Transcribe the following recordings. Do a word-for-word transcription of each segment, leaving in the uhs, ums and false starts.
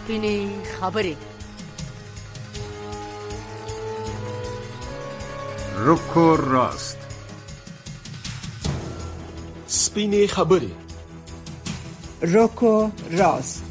سپینې خبرې. رکو راست. سپینې خبرې. رکو راست.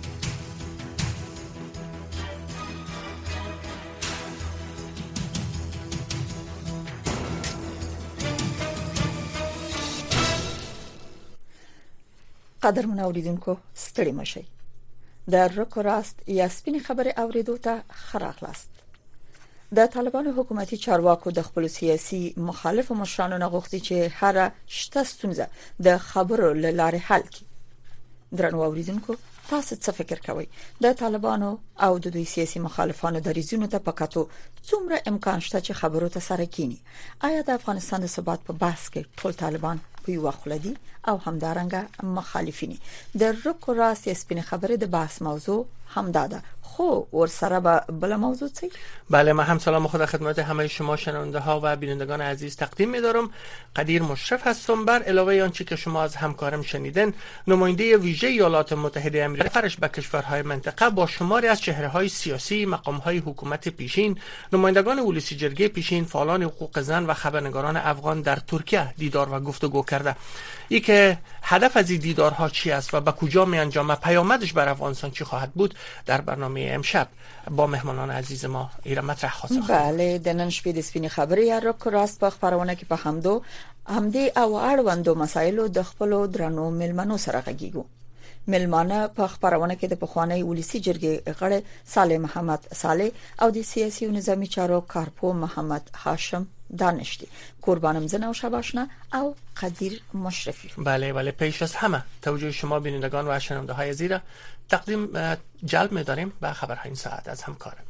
قدرمن اوریدونکو ستړي مشئ. د رکو راست یا سپینې خبرې اوریدو ته ښه راغلاست. د طالبانو حکومتي چارواکو د خپل سیاسي مخالفو مشرانو نه غوښتي چې هر شته ستونزه د خبرو له لارې حل کړي. درنو اوریدونکو تاسو څه فکر کوئ؟ د طالبانو او د دوی سیاسي مخالفانو د ریزونو ته پکاتو څومره امکان شته چې خبرو ته سره کینی؟ آیا د افغانستان د ثبات په بحث کې ټول طالبان په یو خلدي او همدارنګه مخالفین؟ د رکو راست سپینې خبرې د بحث موضوع همدا ده، خو ورسره به بل موضوع چی؟ بله، من هم سلام خود خدمت همه شما شنونده ها و بینندگان عزیز تقدیم می‌دارم. قدیر مشرف هستم. بر علاوه آنچه که شما از همکارم شنیدن، نماینده ویژه ایالات متحده آمریکا فرش به کشورهای منطقه با شماری از چهره‌های سیاسی، مقام‌های حکومت پیشین، نمایندگان ولسی جرگه پیشین، فعالان حقوق زن و خبرنگاران افغان در ترکیه دیدار و گفتگو کرده. ای که هدف از این دیدارها چی است و به کجا می انجامه، پیامدش بر افغانستان چی خواهد بود، در برنامه امشب با مهمانان عزیز ما ایران مطرح خواهد. بله، د نن شپې د سپینې خبرې یا رکو راست په خبرونه کې په همدو همدې او اړوندو مسایلو د خپل درنو ملمنو سره غږیږو. ملمانه په خبرونه کې د پخوانی ولسی جرګې غړي صالح محمد صالح او د سیاسي او نظامی چارو کارپو محمد هاشم دانشتی، قربانم زن و شباشنه او قدیر مشرفی. بله بله، پیش از همه توجه شما بینندگان و شنونده های عزیز تقدیم جلب می‌داریم به خبرهای این ساعت از همکارم.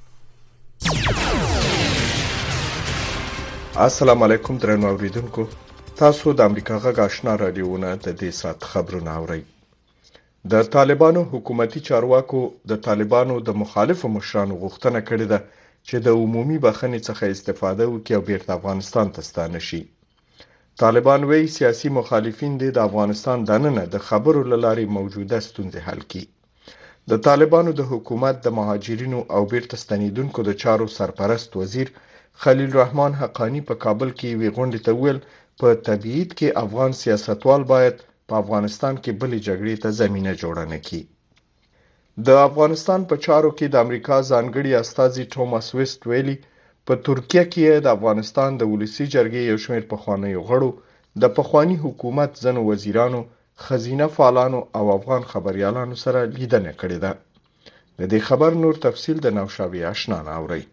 السلام علیکم درنو اوریدونکو، تاسو د امریکا غږ آشنا رادیوونه د دې سات خبرونه اورئ. د طالبانو حکومتي چارواکو د طالبانو د مخالفو مشرانو غوښتنه کړې ده چې د عمومي بخښنې څخه استفاده وکړي او بیرته افغانستان ته ستانه شي. طالبان وایي سیاسي مخالفین د افغانستان دننه د خبرو له لارې موجوده ستونزې حل کړي. د طالبانو د حکومت د مهاجرینو او بیرته ستنیدونکو د چارو سرپرست وزیر خلیل الرحمن حقانی په کابل کې وی غونډې ته ویل په تبعید کې افغان سیاستوال باید په افغانستان کې بلې جګړې ته زمینه جوړه نه کړي. د افغانستان په چارو کې د امریکا ځانګړي استازي ټوماس ویسټ ویلي په ترکیه کې د افغانستان د ولسی جرګې یو شمېر پخوانیو غړو د پخوانی حکومت ځینو وزیرانو، خزینه فعالانو او افغان خبريالانو سره لیدنه کړې ده. د دې خبر نور تفصیل د نوشابه آشنا اوري.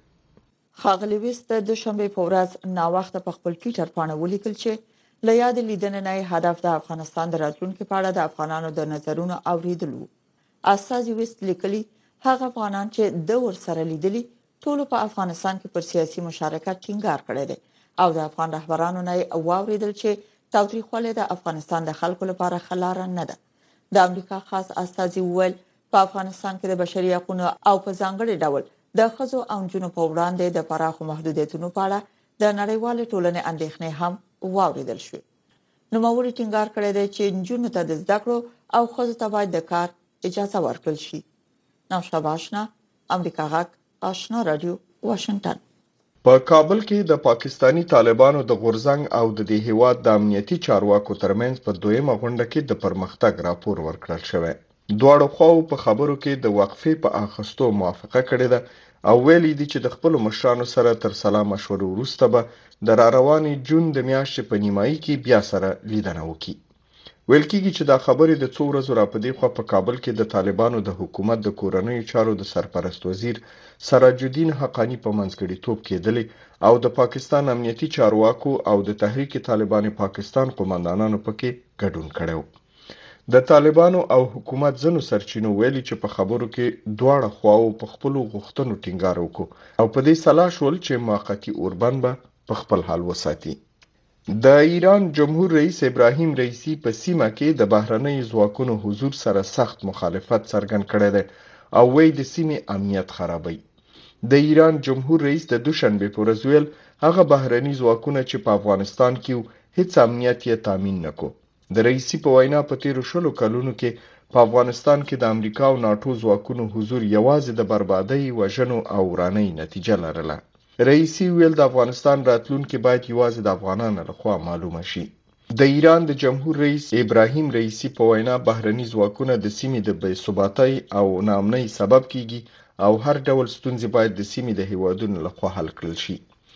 خاغلی ویسټ د دوشنبه په ورځ ناوخته په خپل ټویټر باندې ولیکل چې له یاد لیدنې نه هدف د افغانستان د راتلونکو په اړه د افغانانو د نظرونو اوریدل. استازي ویسټ لیکلي هغه افغانان چې د ورسره لیدلي ټول په افغانستان کې پر سیاسي مشارکت ټینګار کړی دی او د افغان رهبرانو نه واوریدل چې تاوتریخوالی د افغانستان د خلکو لپاره خلاره نه ده. د امریکا خاص استازي ویل په افغانستان کې د بشري حقوقو او په ځانګړي ډول د ښځو او نجونو په وړاندې د پراخو محدودیتونو په اړه د نړیوال ټولنې اندېښنې هم واوریدل شوې. نوموړي ټینګار کړی دی چې نجونو ته د زده کړو او ښځو ته باید د کار اجازه ورکړل شي. نوشابه آشنا، امریکا غږ آشنا رادیو، واشنگټن. په کابل کې د پاکستانی طالبانو د غورځنګ او د دې هیواد د امنیتي چارواکو ترمنځ په دویمه غونډه کې د پرمختګ راپور ورکړل شوی. دواړو خواو په خبرو کې د وقفې په اخستو موافقه کړې ده او ویلي دي چې د خپل مشرانو سره تر سلا مشورو وروسته به د راروانې جون د میاشتې په نیمایي کې بیا سره لیدنه وکړي. ویل کېږي چې دا خبرې د څو ورځې راپدې خوا په کابل کې د طالبانو د حکومت د کورنیو چارو د سرپرست وزیر سراج الدین حقانی په منځګړیتوب کېدلې او د پاکستان امنیتي چارواکو او د تحریک طالبان پاکستان قومندانانو پکې ګډون کړو. د طالبانو او حکومت ځنو سرچینو ویلي چې په خبرو کې دواړه خواو په خپل غوښتنو ټینګار وکړو او په دې سلا شول چې موقتی اوربند به په خپل حال وساتي. د ایران جمهور رئیس ابراهیم رئیسی په سیمه کې د بهرنۍ ځواکونو حضور سره سخت مخالفت څرګند کړی دی او وایي د سیمې امنیت خرابوي. د ایران جمهور رئیس د دوشنبه په ورځ ویل هغه بهرنۍ ځواکونه چې په افغانستان کې هیڅ امنیت یې تامین نکو. د رئیسی په وینا په تیرو شلو کلونو کې په افغانستان کې د امریکا او ناتو ځواکونو حضور یوازې د بربادۍ، وژنو او ورانۍ نتیجه لرله. رئیسي ویل د افغانستان راتلونکي باید یوازې د افغانانو لخوا معلومه شي. د ایران د جمهور رئیس ابراهیم رئیسی په وینا بهرني ځواکونه د سیمې د بې ثباتۍ او ناامنۍ سبب کیږي او هر ډول ستونزې باید د سیمې د هیوادونو لخوا حل کړل شي.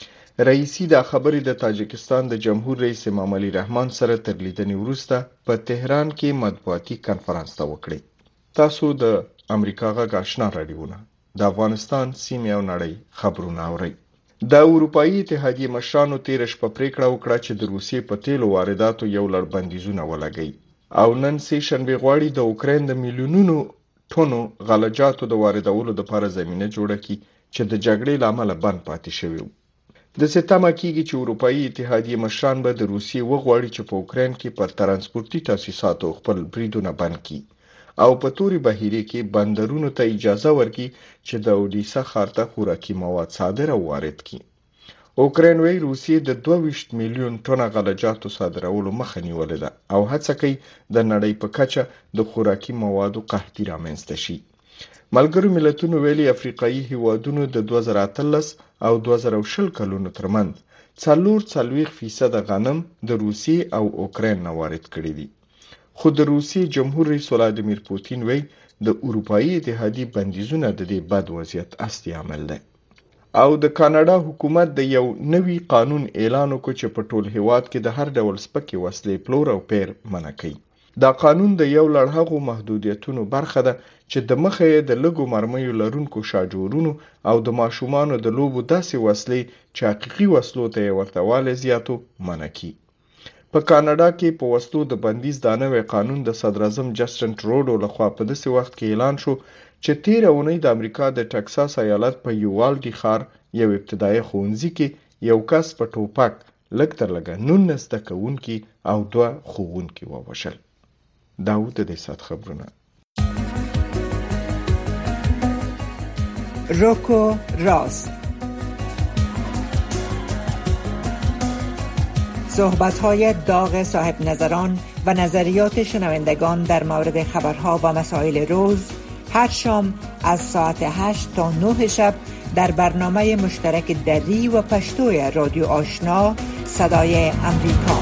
رئیسی دا خبرې د تاجکستان د جمهور رئیس امام علي رحمان سره تر لیدنې وروسته په تهران کې مطبوعاتي کنفرانس ته وکړي. تاسو د امریکا غږ آشنا راډیوونه د افغانستان سیمې او نړۍ خبرونه اورئ. د اروپאי اتحادیې مشرانو تیر شپه پریکړه وکړه چې د روسیې په تیلو وارداتو یو لړ بندیزونه ولګوي او نن سه شنبه غواړي د اوکراین د میلیونونو ټونو غلجاتو د واردولو لپاره زمينه جوړه کړي چې د جګړې لامل بند پاتې شوی. د ستامه کېږي چې اروپאי اتحادیې مشران به د روسیې وغواړي چې په اوکراین کې پر ترانسپورتي تاسیساتو خپل بریدونه بند کړي او په توري بهیره کې بندرونو ته اجازه ورکړي چې د اودیسا ښار ته خوراکي مواد صادر او وارد کړي. اوکراین وی روسیې د دوه ویشت میلیون ټنه غلجاتو صادرولو مخه نیولې ده او هڅه کوي د نړۍ په کچه د خوراکي موادو قحطي رامنځته شي. ملګرو ملتونو ویلي افریقایي هیوادونو د دوه زره اتلس او دوه زره شل کلونو ترمنځ څلور څلوېښت فیصد غنم د روسیې او اوکراین نه وارد کړي دي. خو د روسیې جمهور رئیس ولادیمیر پوتین وی د اروپאי اتحادیې بندیزونه د دې بد وضعیت اصلي عامل دی. او د کاناډا حکومت د یو نوي قانون اعلان وکړ چې په ټول هیواد کې د هر ډول سپکې وسلې پلور او پیر منع کوي. دا قانون د یو لړ هغو محدودیتونو برخه ده چې د مخه یې د لږو مرمیو لرونکو شاجورونو او د ماشومانو د لوبو داسې وسلې چې حقیقي وسلو ته یې ورته والی زیاتو منع کړي. په کاناډا کې په وسلو د بندیز دا نوی قانون د صدراعظم جسټن ټروډو لخوا په داسې وخت کې اعلان شو چې تیره اونۍ د امریکا د ټکساس ایالت په یووالډي ښار یو ابتدایي ښوونځي کې یو کس په ټوپک لږ تر لږه نولس زده کوونکي او دوه ښوونکي ووژل. دا و د دې ساعت خبرونه. روکو راست، صحبت‌های داغ صاحب نظران و نظریات شنوندگان در مورد خبرها و مسائل روز هر شام از ساعت هشت تا نه شب در برنامه مشترک دری و پشتوی رادیو آشنا صدای امریکا.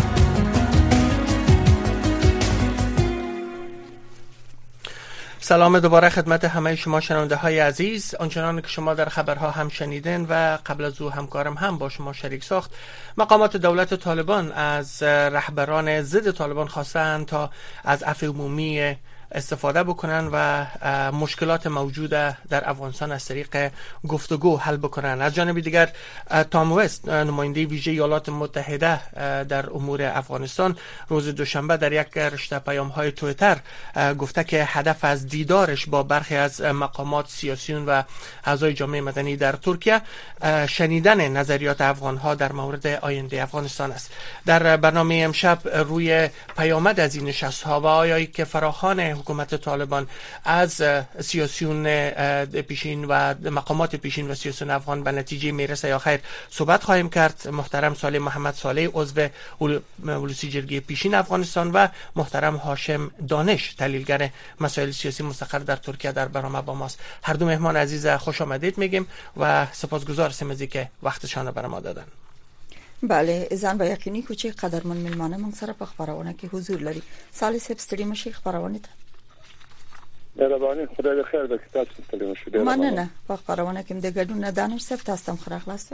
سلام دوباره خدمت همه شما شنونده های عزیز. آنچنان که شما در خبرها هم شنیدین و قبل از او همکارم هم با شما شریک ساخت، مقامات دولت طالبان از رهبران ضد طالبان خواستند تا از عفو عمومی استفاده بکنن و مشکلات موجود در افغانستان از طریق گفتگو حل بکنن. از جانب دیگر تام وست، نماینده ویژه ایالات متحده در امور افغانستان، روز دوشنبه در یک رشته پیام‌های توییتر گفته که هدف از دیدارش با برخی از مقامات سیاسیون و اعضای جامعه مدنی در ترکیه شنیدن نظریات افغان‌ها در مورد آینده افغانستان است. در برنامه امشب روی پیامد از این نشست‌ها و آیا که فراخوان حکومت طالبان از سیاسیون پیشین و مقامات پیشین و سیاسیون افغان به نتیجه میرسه یا خیر صحبت خواهیم کرد. محترم صالح محمد صالح، عضو ولوسی جرگه پیشین افغانستان، و محترم هاشم دانش، تحلیلگر مسائل سیاسی مستقر در ترکیه، در برنامه با ماست. هر دو مهمان عزیز خوش آمدید میگیم و سپاسگزار هستیم از اینکه وقتشان برای ما دادن. بله، ځان به یقیني کو چې قدرمن ملمانه موږ سره په خبرونه کې حضور لري. صالح صاحب ستړي مشي خبرونه ته. مهرباني، خدای دې خیر وکړي. تاسو ستړي مشي. مننه. په خبرونه کې د ګډون نه دانش صاحب تاسو هم خره خلاص.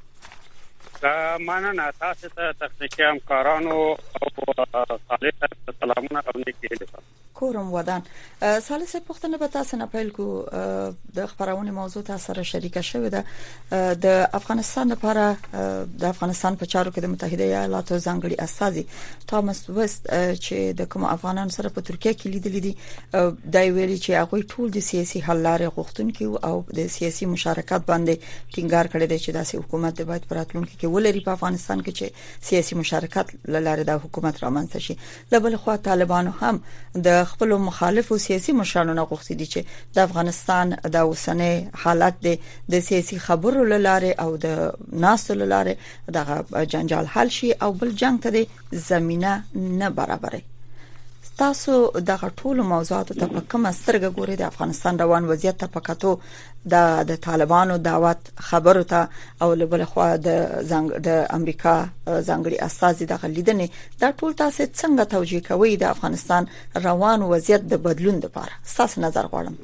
مننه تاسو ته تخنیکی همکارانو او صالح سلامونه او نیکی هیله. کورم ودان. صالح صاحب پښتنه به تاسو نه پیل کو د خبرونه موضوع تاسو سره شریکه شوې ده. د افغانستان لپاره د افغانستان په چارو کې د متحده ایالاتو ځانګړي استازي تامس وست چې د کوم افغانانو سره په ترکیه کې لیدل دي، دا ویلي چې هغه ټول د سیاسي حل لارې غوښتونکي او د سیاسي مشارکت باندې ټینګار کړی دی چې داسې حکومت باید په راتلونکي کې ولري په افغانستان کې چې سیاسي مشارکت لاره د حکومت رامنځته شي. له بل خوا طالبانو هم د خپل مخالفو سیاسي مشرانو غوښتي دي چې د افغانستان د اوسنۍ حالت د سیاسي خبرو لاره او د ناستو لاره د جنجال حل شي او بل جنگ ته د زمينه نه برابرې. تاسو دغه ټول موضوعات ته په کومه سترګه ګورئ؟ د افغانستان روان وضعیت ته پکاتو د د طالبانو دعوت خبرو ته او بل خو د زنګ د امریکا ځانګړي اساسي د لیدنې دا ټول تاسو څنګه توجیه کوئ د افغانستان روان وضعیت د بدلون لپاره؟ تاسو نظر غواړم.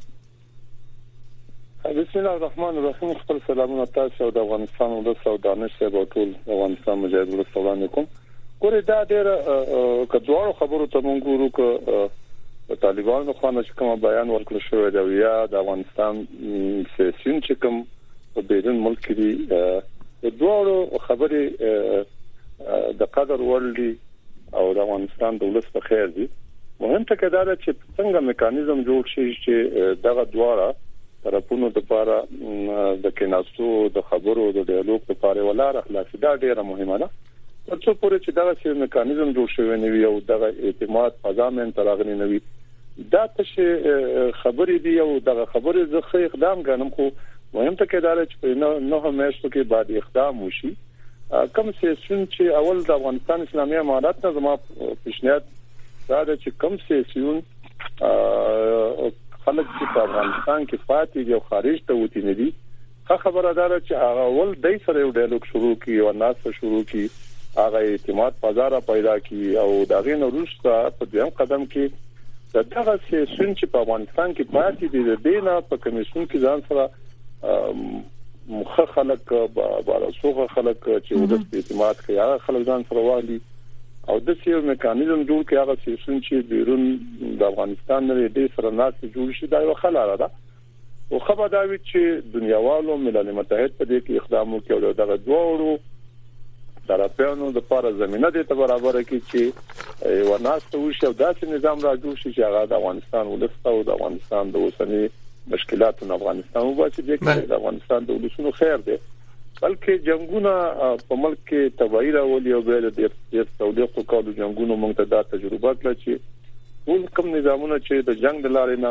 بسم الله الرحمن الرحیم. خپل سلامونه تاسو او د افغانستان ولس او دانش صاحب او ټول افغانستان مجاهد ولس وړاندې کوم. ګوره دا ډېر کډوالو خبرو ته مونږ ګورو ک طالبانو خو نه کوم بیان ورکړل شوی دی یا د افغانستان سیاسيون چې کوم په بیرون ملک دي د دوه خبرې د قدر ورلي او د افغانستان د ولس په خیر دي. مهم ته کدا چې څنګه میکانیزم جوړ شي چې دغه دواړه طرفونو د لپاره د کیناستو د خبرو د ډیالوګ لپاره ولاره خلاصي دا ډیره مهمه ده. ترڅو پورې چې دغه سی میکانیزم جوړ شوی نه وي او دغه اعتماد فضامن تراغنی نه وي دا څه خبرې دي او دغه خبرې زخه اقدام غنم خو مهم ته کېدل چې نه نه همیشه کې بعد اقدام وشي. کوم سیاسيون چې اول د افغانستان اسلامي امارات نه زما پیشنهاد دا ده چې کوم سیاسيون خلک چې په افغانستان کې فاتح دي او خارج ته وتی نه دي خبره ده چې هغه ول دای سره یو ډیالوګ شروع کی او ناس شروع کی هغه اعتماد فضا پیدا کی او دغه نو روسته په دیم قدم کې دغه سیاسيون چې په افغانستان کې پاتې دي د دینه په کمیسیون کې ځان سره مخ خلک بارسوغه خلک چې د اعتماد کوي هغه خلک ځان سره والی او د سیو میکانیزم جوړ کې هغه سیاسيون چې بیرون د افغانستان نه دي سره ناس جوړ شي دا یو خلاره ده او خبر دا وی چې دنیاوالو ملل متحد په دې کې اقدام وکړي او دغه دوه طرفانو د لپاره زمينه دي ته برابر کړي چې یو ناس ته وشي او داسې نظام را جوړ شي چې هغه د افغانستان ولست او د افغانستان د اوسنی مشکلاتو نه افغانستان وباسي د افغانستان د ولسونو خیر دی بلکې جنگونه په ملک کې تبعی راولي او به د دې تولیق کولو جنگونو موږ ته دا تجربه کړه چې ټول کوم نظامونه چې د جنگ د لارې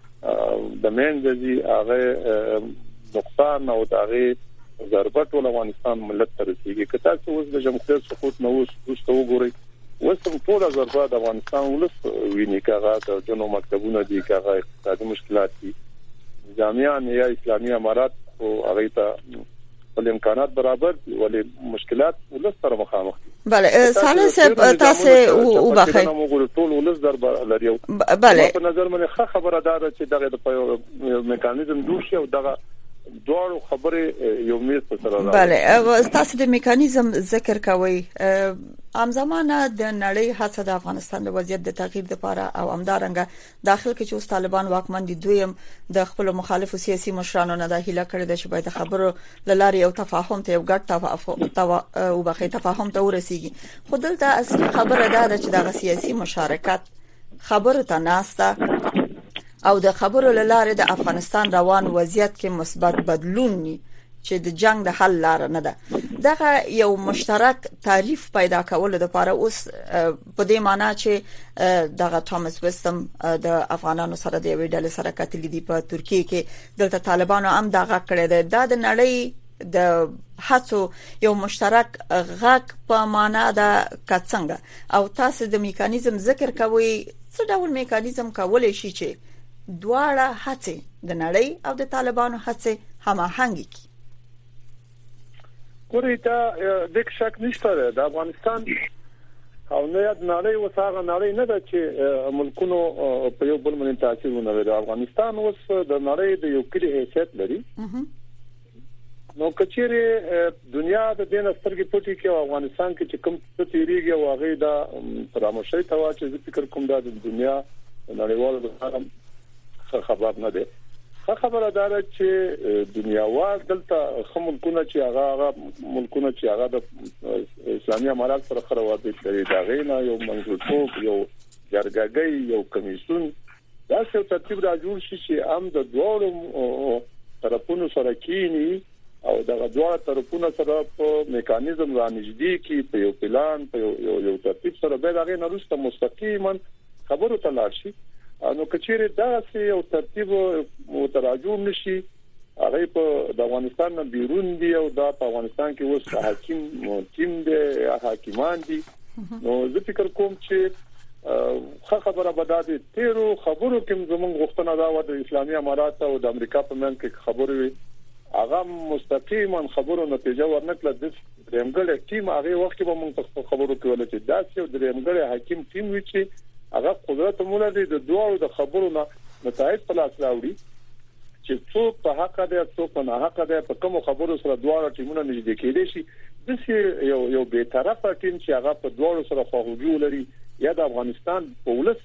نه د منځي هغه نقصان او دغه ضربت ول افغانستان ملت ته رسیږي که تاسو اوس د جمهوریت سقوط نو اوس تاسو وګورئ وسم ټول ضربات د افغانستان ولس ویني کاغه د جنو مکتبونه دي کاغه اقتصادي مشکلات دي جامعان یا اسلامي امارات او هغه ته ول امکانات برابر ولې مشکلات ولس سره مخامخ دي. بله سالس تاسو او بخیر نو موږ ټول ولس ضرب لري. بله په نظر مې خبره ده چې دغه میکانیزم جوړ شي او دغه دوه خبره یو میز په سره راځي. بله تاسو د میکانیزم ذکر کوي ام زمانه د نړۍ هڅه د افغانستان د وضعیت د تغییر لپاره او امدارنګ داخل کې چې طالبان واکمن دي دویم د خپل مخالفو سیاسي مشرانو نه د هیله کړی د چې باید خبرو لاري او تفاهم ته یو ګډ تفاهم او بخې تفاهم ته ورسیږي. خو دلته اصلي خبره ده چې د سیاسي مشارکت خبرو ته ناسته او د خبرو لاره د افغانستان روان وضعیت کې مثبت بدلون چې د جنگ د حل لار نه ده دغه یو مشترک تعریف پیدا کول د لپاره اوس په دې معنی چې دغه توماس وستم د افغانانو سره د ویډل سره کتل دي په ترکیه کې دلته طالبانو هم دغه کړی ده د نړۍ د هڅو یو مشترک غږ په معنا د کڅنګ او تاسو د میکانیزم ذکر کوي څه ډول میکانیزم کولای شي چې دواړه هڅې د نړۍ او د طالبانو هڅې هماهنګي کړي؟ ګورئ دا د شک نشته د افغانستان او نه د نړۍ وساغه نړۍ نه ده چې ملکونو په یو بل باندې تاثیر ونه لري. افغانستان اوس د نړۍ د یو کلی حیثیت لري نو کچېره دنیا د دین سترګې پټي کې او افغانستان کې چې کوم څه تیریږي او هغه دا پراموشي توا چې فکر کوم دا د دنیا نړیوالو لپاره خبر نه ده. خبره ده چې دنیاوال دلته خملکونه چې هغه هغه ملکونه چې هغه د اسلامي امارات سره خروات لري دا غینا یو منځوټوب یو جرګګي یو کمیسیون دا څه ترتیب را جوړ شي چې هم د دوه طرفونو سره کینی او دغه دوه طرفونو سره په میکانیزم رانږدې کی په یو پلان په یو یو ترتیب سره به دا غینا روسته مستقیما خبرو ته لاړ شي. نو کچېره دا سه یو ترتیب متراجم نشي هغه په د افغانستان نه بیرون دی او دا په افغانستان کې اوس حاکم ټیم دی حاکمان دي نو زه فکر کوم چې خو خبره بداده تیرو خبرو کې زمونږ غوښتنه دا و د اسلامي امارات او د امریکا په منځ کې خبرې وي هغه مستقیما خبرو نتیجه ورنکړه د درېمګړی ټیم هغه وخت به موږ په خبرو کې ولې چې دا چې درېمګړی حاکم ټیم وي چې هغه قدرت مولدي د دوه د خبرو نه نتایج په لاس راوړي چې څوک په حق دی څوک په نه حق دی په کوم خبرو سره دوه ټیمونه نږدې کېدي شي د یو یو به طرفه ټیم چې هغه په دوه سره خواږي ولري یا د افغانستان په ولس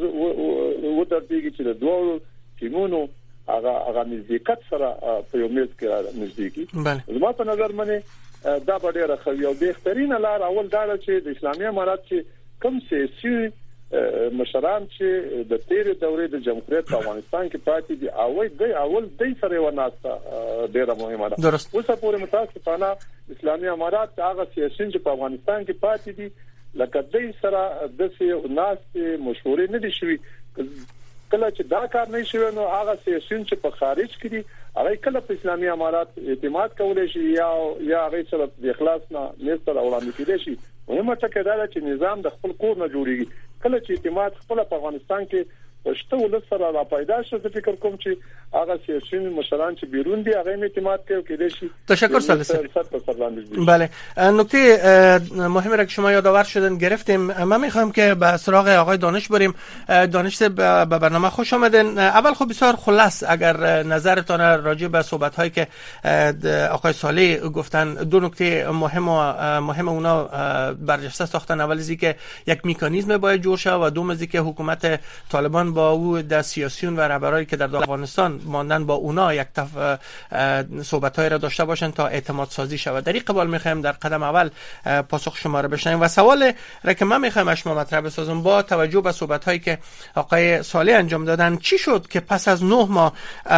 و درېږي چې د دوه ټیمونو هغه هغه نزدېکت سره په یو میز کې نږدې کی زما په نظر باندې دا به ډیره خو یو بهترین لار اول دا چې د اسلامي امارات چې کوم سیاسي مشران چې د تیر دورې د جمهوریت په افغانستان کې پاتې دي اول د اول د سره وناسته ډیره مهمه ده اوس په متاسفانه اسلامي امارات هغه سیاسيين چې په افغانستان کې پاتې دي لکه د سره د سې ناس مشورې نه دي شوي کله چې دا کار نه شوی نو هغه سیاسيين چې په خارج کې دي هغه کله په اسلامي امارات اعتماد کولای شي یا یا هغه سره د اخلاص نه نستر وړاندې کېدای شي مهمه ټکي دا چې نظام د خپل کور نه جوړیږي کله چې اعتماد خپل په افغانستان کې پښتو ولر سره را پیدا شو فکر کوم چې هغه سیاسي مشران چې بیرون دي هغه اعتماد کوي کېدای شي. تشکر سالس. بله نکته مهمی را که شما یادآور شدن گرفتیم من میخوام که به سراغ آقای دانش بریم. دانش به برنامه خوش آمدین. اول خب بسیار خلاص اگر نظرتان راجع به صحبت هایی که آقای صالح گفتن دو نکته مهم و مهم اونا برجسته ساختن. اول از اینکه یک مکانیزم باید جور شه و دوم از اینکه حکومت طالبان با او در سیاسیون و رهبرایی که در افغانستان ماندن با اونا یک تف صحبت‌های را داشته باشن تا اعتماد سازی شود. در این قبال می‌خوایم در قدم اول پاسخ شما را بشنویم و سوال را که من می‌خوایم شما مطرح بسازم با توجه به صحبت‌هایی که آقای صالح انجام دادن چی شد که پس از نه ماه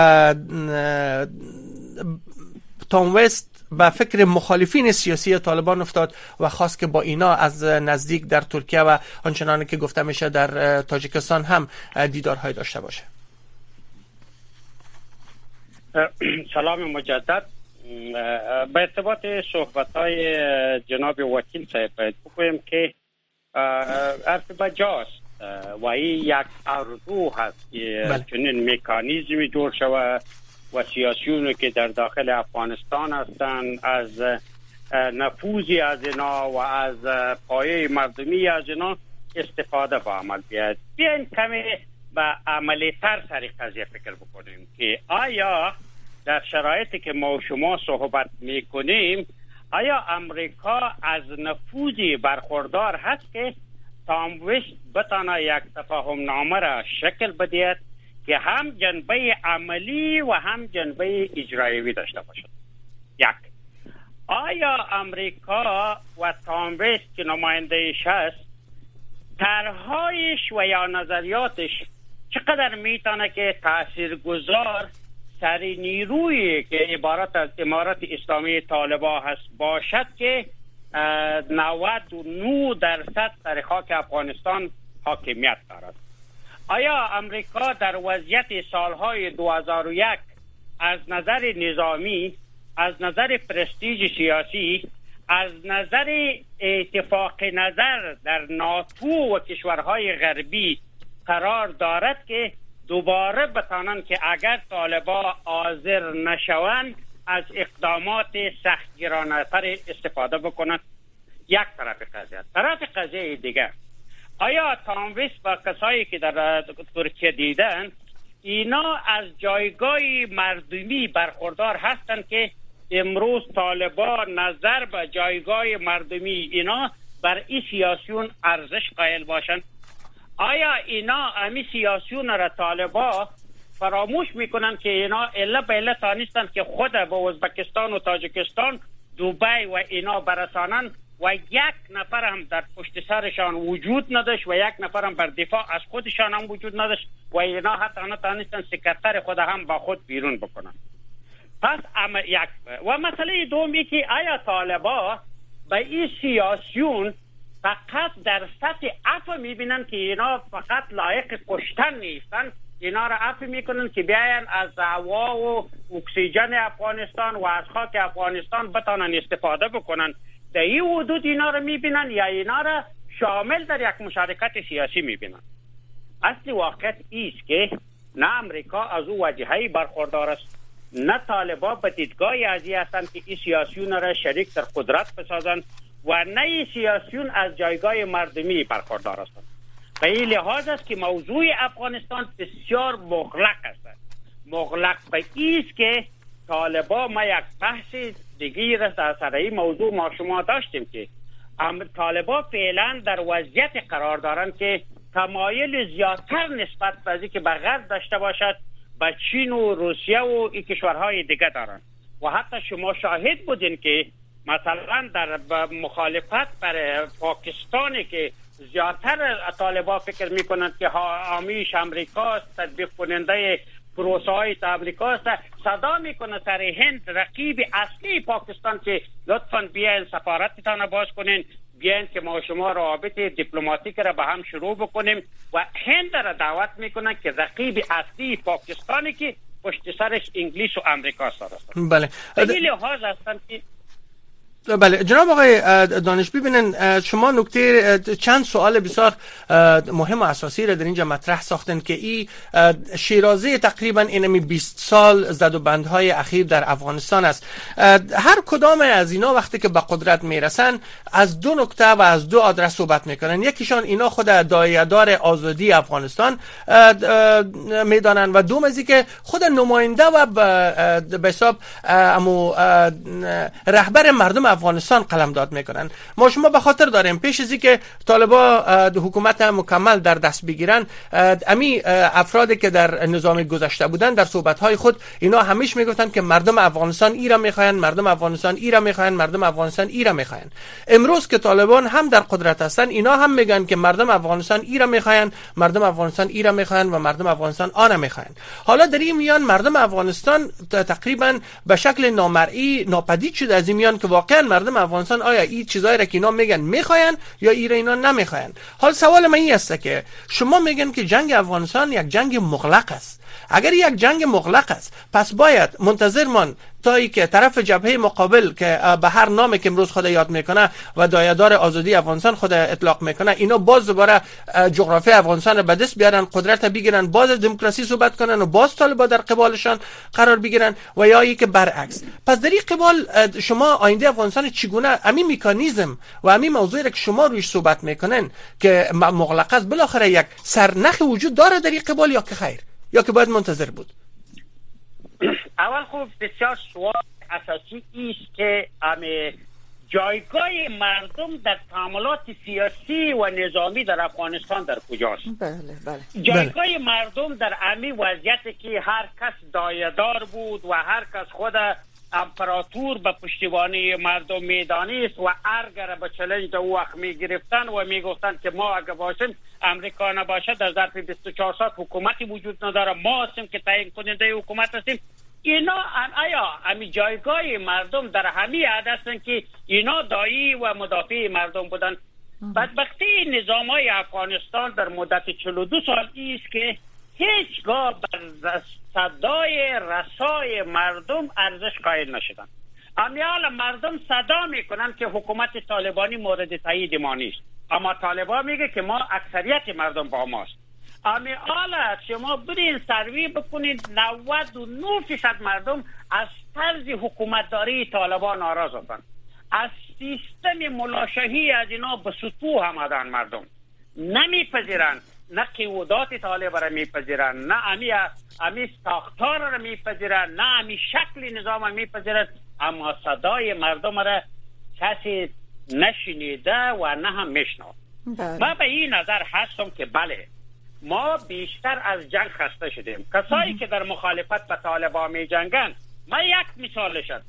تام وست به فکر مخالفین سیاسی طالبان افتاد و خواست که با اینا از نزدیک در ترکیه و آنچنانی که گفته میشه در تاجیکستان هم دیدارهای داشته باشه؟ سلام مجدد. به ارتباط صحبت‌های جناب وکیل صاحب باید بگویم که حرف بجاست و این یک ارزو هست که چنین مکانیزمی جور شود و سیاسیونی که در داخل افغانستان هستند از نفوذی از اینا و از پایه مردمی از اینا استفاده به عمل بیاد. بیاین کمی به عملی تر سر قضیه فکر بکنیم که آیا در شرایطی که ما و شما صحبت میکنیم آیا امریکا از نفوذی برخوردار هست که تام وست بتانه یک تفاهم نامه را شکل بدهد که هم جنبه عملی و هم جنبه اجرایی داشته باشد؟ یک، آیا امریکا و تام وست که نمایندهش هست طرحهایش و یا نظریاتش چقدر میتونه که تاثیرگذار سر نیروی که عبارت از امارت اسلامی طالبان هست باشد که نود و نه درصد در خاک افغانستان حاکمیت دارد؟ آیا امریکا در وضعیت سالهای دو هزار و یک از نظر نظامی، از نظر پرستیژ سیاسی، از نظر اتفاق نظر در ناتو و کشورهای غربی قرار دارد که دوباره بتانند که اگر طالبان حاضر نشوند از اقدامات سختگیرانه‌تر استفاده بکنند؟ یک طرف قضیه. طرف قضیه دیگر، آیا تام وست و کسایی که در ترکیه دیدن اینا از جایگاه مردمی برخوردار هستند که امروز طالبان نظر به جایگاه مردمی اینا بر این سیاسیون ارزش قائل باشند؟ آیا اینا امی سیاسیون را طالبان فراموش میکنن که اینا الا به الا تانستند که خود به ازبکستان و تاجیکستان دبی و اینا برسانن و یک نفر هم در پشت سرشان وجود نداشت و یک نفر هم بر دفاع از خودشان هم وجود نداشت و اینا حتی نتانستن سکرتر خود هم با خود بیرون بکنن. پس اما یک و مسئله دومی که آیا طالبان به این سیاسیون فقط در سطح عفو میبینن که اینا فقط لایق کشتن نیستن، اینا را عفو میکنن که بیاین از هوا و اکسیژن افغانستان و از خاک افغانستان بتانن استفاده بکنن؟ در این حدود اینا را میبینن یا اینا را شامل در یک مشارکت سیاسی میبینن؟ اصلی واقعیت ایست که نه امریکا از او وجهه‌ای برخوردار است، نه طالبان به دیدگاهی ازی هستند که این سیاسیون را شریک در قدرت بسازند و نه این سیاسیون از جایگاه مردمی برخوردار هستند. به این لحاظ است که موضوع افغانستان بسیار مغلق است. مغلق به ایست که طالبان، ما یک بحث دیگه را در سر این موضوع ما شما داشتیم که طالبان فعلا در وضعیت قرار دارند که تمایل زیادتر نسبت به اینکه به غرب داشته باشد به چین و روسیه و این کشورهای دیگه دارند. و حتی شما شاهد بودین که مثلا در مخالفت برای پاکستانی که زیادتر طالبان فکر میکنند که حامیش امریکاست، تطبیق کننده پروسه های امریکاست، صدا میکنه سر هند رقیب اصلی پاکستان که لطفاً بیاین سفارتتان باز کنین، بیاین که ما شما روابط دیپلماتیک را به هم شروع بکنیم و هند را دعوت میکنن که رقیب اصلی پاکستانی که پشت سرش انگلیس و امریکا است. بله. به این لحاظ هستن که بله جناب آقای دانش، ببینن شما نکته چند سوال بسیار مهم و اساسی را در اینجا مطرح ساختن که این شیرازه تقریبا اینمی بیست سال زد و بندهای اخیر در افغانستان است. هر کدام از اینا وقتی که به قدرت میرسن از دو نکته و از دو آدرس صحبت میکنن. یکیشان اینا خود دایه‌دار آزادی افغانستان میدانن و دوم ازی که خود نماینده و به حساب امو رهبر مردم افغانستان قلمداد میکنن. ما شما به خاطر داریم پیش از اینکه طالبان حکومت مکمل در دست بگیرن، امی افرادی که در نظام گذشته بودن در صحبت‌های خود اینا همیشه میگفتن که مردم افغانستان ایرا میخواین، مردم افغانستان ایرا میخواین، مردم افغانستان ایرا میخواین. امروز که طالبان هم در قدرت هستن اینا هم میگن که مردم افغانستان ایرا میخواین، مردم افغانستان ایرا میخواین و مردم افغانستان آن میخواین. حالا در این میان مردم افغانستان تقریبا به شکل نامرئی ناپدید شده از این میان که واقعا مردم افغانستان آیا این چیزایی را که اینا میگن میخواین یا ایرا اینا نمیخواین. حال سوال من این است که شما میگن که جنگ افغانستان یک جنگ مغلق است. اگر یک جنگ مغلق است پس باید منتظر مان تا ای که طرف جبهه مقابل که به هر نامی که امروز خود یاد میکنه و دایه‌دار آزادی افغانستان خود اطلاق میکنه اینا باز دوباره جغرافی افغانستان را به دست بیارن، قدرت بگیرن، باز دموکراسی صحبت کنن و باز طالبان در قبالشان قرار بگیرن و یا ای که برعکس. پس در این قبال شما آینده افغانستان چگونه امی مکانیزم و امی موضوعی را که شما رویش صحبت میکنن که مغلق است بالاخره یک سرنخ وجود داره در این قبال یا که خیر یا که باید منتظر بود؟ اول خوب بسیار سوال اساسی است که امی جایگاه مردم در تعاملات سیاسی و نظامی در افغانستان در کجاست؟ بله بله. جایگاه بله. مردم در امی وضعیتی که هر کس دایه‌دار بود و هر کس خود امپراتور به پشتیبانی مردم میدانست و ارگر به چلنج او وقت میگرفتن و میگفتن که ما اگه باشیم امریکا نباشه در ظرف بیست و چهار ساعت حکومتی وجود نداره، ما هستیم که تعیین کننده حکومت هستیم. اینا آیا امی جایگاه مردم در همین حد هستن که اینا دایی و مدافع مردم بودن؟ بدبختی نظام های افغانستان در مدت چهل و دو سال است که هیچگاه بر صدای رسای مردم ارزش قائل نشدن. امیال مردم صدا میکنن که حکومت طالبانی مورد تایید ما نیست، اما طالبان میگه که ما اکثریت مردم با ماست. امیال شما برین سروی بکنید نود و نه درصد مردم از طرز حکومتداری طالبان ناراض هستند. از سیستم ملاشهی از اینا به سطوح آمدن. مردم نمیپذیرن، نه قیودات طالب را میپذیرن، نه امی امی ساختار را میپذیرن، نه امی شکل نظام را میپذیرن، اما صدای مردم را کسی نشنیده و نه هم میشنوه. ما به این نظر هستم که بله ما بیشتر از جنگ خسته شدیم. کسایی که در مخالفت با طالبان می جنگن، ما یک مثال شد،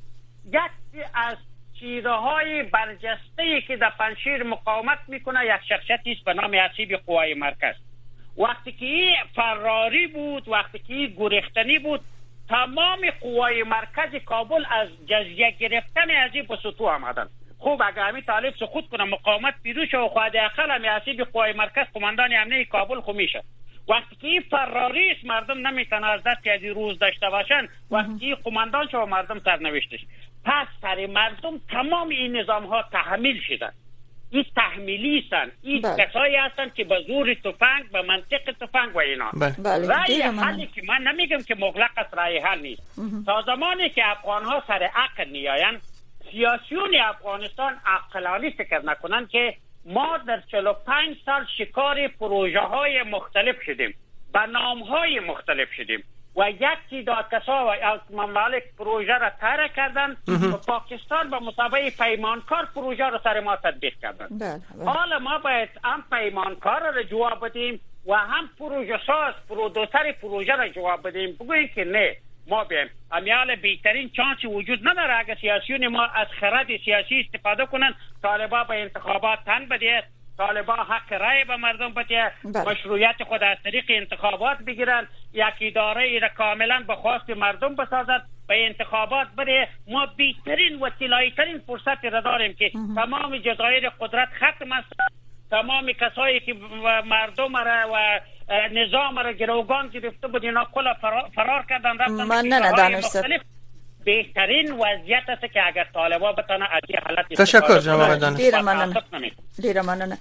یک از چیره های برجسته که در پنشیر مقاومت میکنه یک شخصیتی است به نام حسیب قوای مرکز. وقتی که فراری بود، وقتی که گریختنی بود، تمام قوای مرکز کابل از جزیه گرفتن از این به سطوح آمدن. خوب اگر همی طالب سقوط کنه مقاومت پیروش و خواهد اقل همی حسیب قوای مرکز قماندان امنیه کابل خو میشه. وقتی که این فراری است مردم نمیتونه از دست از این روز داشته باشن، وقتی که قماندان شو مردم سرنوشتش. پس سر مردم تمام این نظام ها تحمیل شدن. این تحمیلی هستن، این کسایی هستن که به زور تفنگ، به منطق تفنگ و اینا. رای حلی که من نمیگم که مغلق است، رای حل نیست. تا زمانی که افغان ها سر عقل نیاین، سیاسیون افغانستان عقلانی فکر نکنن که ما در چهل و پنج سال شکار پروژه های مختلف شدیم، به نام های مختلف شدیم و یک تعداد کسا و از ممالک پروژه را طرح کردن و پاکستان به مسابقه پیمانکار پروژه را سر ما تطبیق کردن. حالا ما باید هم پیمانکار را جواب بدیم و هم پروژه ساز پرودوسر پروژه را جواب بدیم، بگوییم که نه ما بیم امیال بهترین چانسی وجود نداره اگر سیاسیون ما از خرد سیاسی استفاده کنن، طالبا به انتخابات تن بده، طالبا حق رای به مردم بده، مشروعیت خود از طریق انتخابات بگیرن، یک اداره را کاملا به خواست مردم بسازد، به انتخابات بده. ما بهترین و طلایی‌ترین فرصت را داریم که تمام جزایر قدرت ختم است، تمام کسایی که مردم را و نظام را گروگان گرفته بود اینا کلا فرار کردن رفتن. من نه دانش بهترین وضعیت است که اگر طالبا بتونه از این حالت تشکر جناب دانش. ډیره مننه ډیره مننه.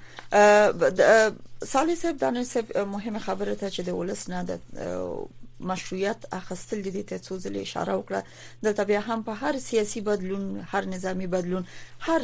صالح صاحب، دانش صاحب مهمه خبره ته چې د ولس نه د مشروعیت اخستل دي ته څو ځله اشاره وکړه. دلته بیا هم په هر سیاسي بدلون، هر نظامی بدلون، هر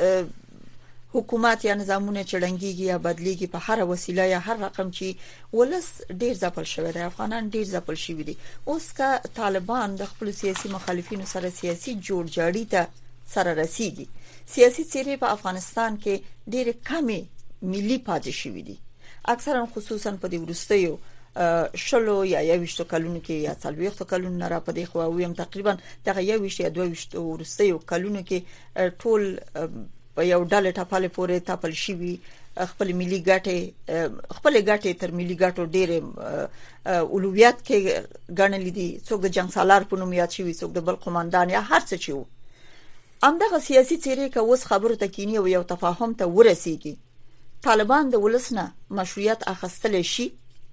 حکومت یا نظامونه چړنګيږي یا بدليږي په هر وسیله یا هر رقم چې ولس ډیر ځپل شوی دی، افغانان ډیر ځپل شوی دي. اوس کا طالبان د خپل سیاسي مخالفینو سره سیاسي جوړجاړي ته سره رسیدي، سیاسي چیرې په افغانستان کې ډیر کمی ملي پاتې شوی دي، اکثرا خصوصا په دې ورستیو شلو یا یوشتو کلونو کې یا څلويختو کلونو نه را پدې خو ویم تقریبا دغه یوشت یا دوه ورستیو کلونو کې ټول په یو ډله ټاپاله پورې تاپل شي، خپل ملي ګټه خپل ګټه تر ملي ګټو ډېر اولویت کې ګڼل دي. څوک د جنگ سالار په نوم یاد شوی، څوک د بل قومندان یا هر څه چيو. همدغه سیاسي چیرې که اوس خبرو ته کینی او یو تفاهم ته ورسیږي، طالبان د ولسنه مشروعیت اخستل شي.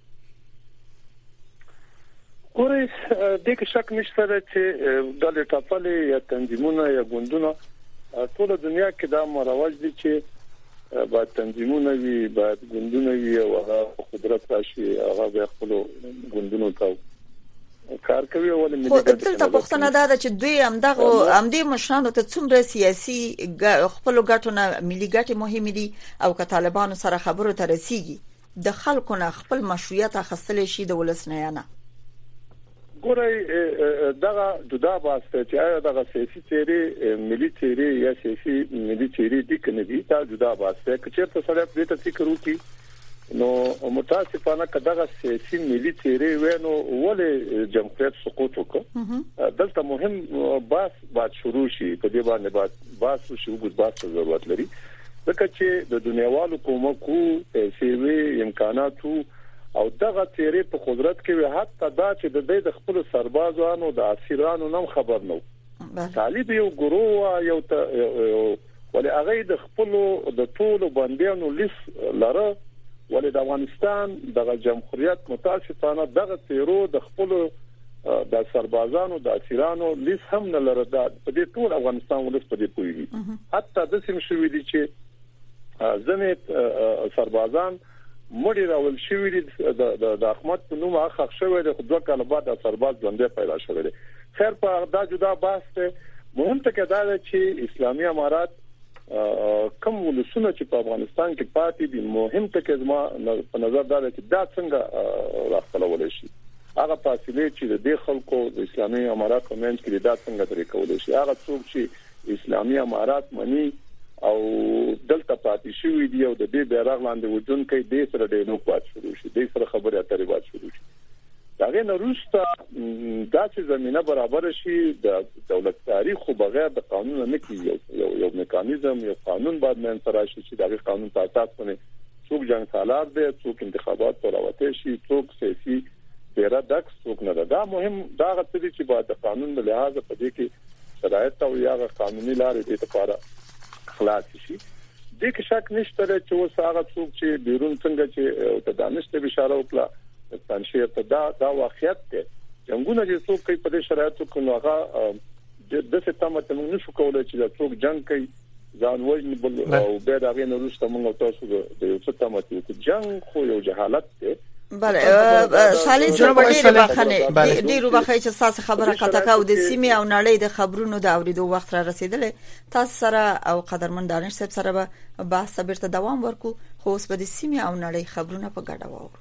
ګورئ د کې شک نشته چې د ټاپاله یا تنظیمونه یا ګوندونه ټول دنیا کې دا مروج دي چې با تنظیمونه وي، با ګوندونه وي او هغه قدرت راشي، هغه به خپل ګوندونو ته کار کوي. ولې ملي ګټه دلته پښتنه دا چې دوی همدغه همدې مشرانو ته څومره سیاسي خپل ګټونه ملي ګټه مهمه دي او که طالبانو سره خبرو ته رسیږي د خلکو نه خپل مشروعیت اخستل شي د ولس نه نه. ګورئ دغه جدا باسته چې آیا دغه سیاسي چیرې ملي چیرې یا سیاسي ملي چیرې دي کنه دي تا جدا باسته چې چیرته سره دې ته فکر وکړي نو متاسفانه کداغه سیاسي ملي چیرې ونو ولې جمهوریت سقوط وکړ. دلته مهم باس بعد شروع شي په دې باندې بعد باس شو وګد باس ضرورت لري ځکه چې د دنیاوالو کومکو سیوي امکاناتو او دغه تیرې په قدرت کې حتی دا چې د دې د خپل سربازانو د اسیرانو نم خبر نو طالب یو ګروه یو ولې هغه د خپل د ټولو بندیانو لیس لره، ولې د افغانستان دغه جمهوریت متاسفانه دغه تیرو د خپل د سربازانو د اسیرانو لیس هم نه لره. په دې ټول افغانستان ولس په دې پوي حتی د سیم شوې دي چې ځنې سربازان مړی راول شوی دي د د احمد په نوم اخښ شوی دی، خو دوه کاله بعد د سرباز ژوندې پیدا شوی دی. خیر په دا جدا بحث ته مهم ته دا ده چې اسلامي امارات کوم ولسونه چې په افغانستان کې پاتې دي مهم ته زما په نظر دا ده چې دا څنګه راخلول شي، هغه فاصله چې د خلکو د اسلامي امارات په منځ کې دا څنګه درې کول شي. هغه څوک چې اسلامي امارات مني او دلته پاتې شوی دی او د دې بیرغ لاندې وجود کوي، د سره د نو پات شروع شي، د سره خبرې اترې بات شروع شي. داغه نورسته دا چې زمينه برابر شي د دولت تاریخ خو بغیر د قانون نه کیږي. یو یو میکانیزم یو قانون باید من سره شي چې دغه قانون ته اساس باندې څوک جنگ سالار دی، څوک انتخابات تراوته شي، څوک سیاسي بیره دک څوک نه. دا مهم دا غوښتل چې باید د قانون له لحاظ په دې کې شرایط او یا قانوني لارې دې لپاره خلاص شي. د کې شک نشته چې اوس هغه څوک چې بیرون څنګه چې ته دانش ته اشاره وکړه تنشیر ته دا دا واقعیت دی. جنگونه چې څوک کوي په دې شرایطو کې نو هغه د څه تمه ته موږ نشو کولای چې څوک جنگ کوي ځان وژني بل او به دا غي نورسته موږ تاسو د یو څه تماتي جنگ خو یو جهالت دی. بله سالي جناب ډیره بخنه ډیرو بخای چې تاسو خبره کته او د سیمه او نړۍ د خبرونو د اوریدو وخت را رسیدلې تاسو سره او قدرمن دانش صاحب سره به بحث بیرته دوام ورکو خو اوس به د سیمه او نړۍ خبرونه په ګډه واورو.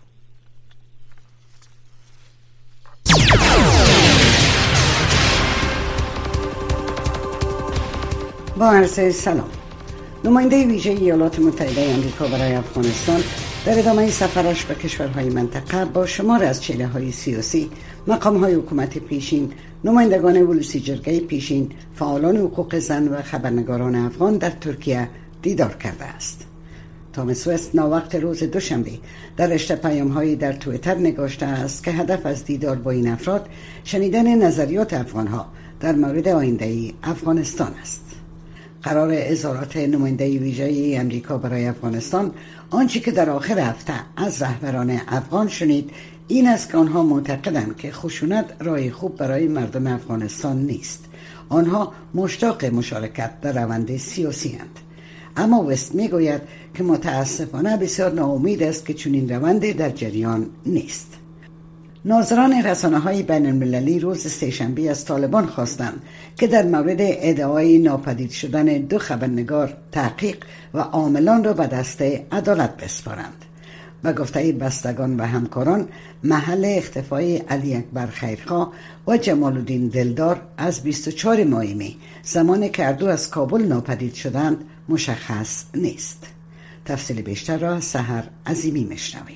با عرض سلام. نماینده ویژه ایالات متحده آمریکا برای افغانستان در ادامه سفرش به کشورهای منطقه با شمار از چهره‌های سیاسی، مقام‌های حکومت پیشین، نمایندگان ولوسی جرگه پیشین، فعالان حقوق زن و خبرنگاران افغان در ترکیه دیدار کرده است. تامس وست ناوقت روز دوشنبه در رشته پیام‌هایی در توییتر نگاشته است که هدف از دیدار با این افراد شنیدن نظریات افغان‌ها در مورد آینده افغانستان است. قرار اظهارات نماینده ویژه آمریکا برای افغانستان آنچه که در آخر هفته از رهبران افغان شنید این است که آنها معتقدند که خشونت راه خوب برای مردم افغانستان نیست. آنها مشتاق مشارکت در روند سیاسی اند. اما وست میگوید که متاسفانه بسیار ناامید است که چنین روندی در جریان نیست. ناظران رسانه‌های بین‌المللی روز سه‌شنبه از طالبان خواستند که در مورد ادعای ناپدید شدن دو خبرنگار تحقیق و عاملان را به دست عدالت بسپارند. به گفته بستگان و همکاران محل اختفای علی اکبر خیرخواه و جمال الدین دلدار از بیست و چهارم ماه می زمانی که هر دو از کابل ناپدید شدند مشخص نیست. تفصیل بیشتر را سحر عظیمی میشنویم.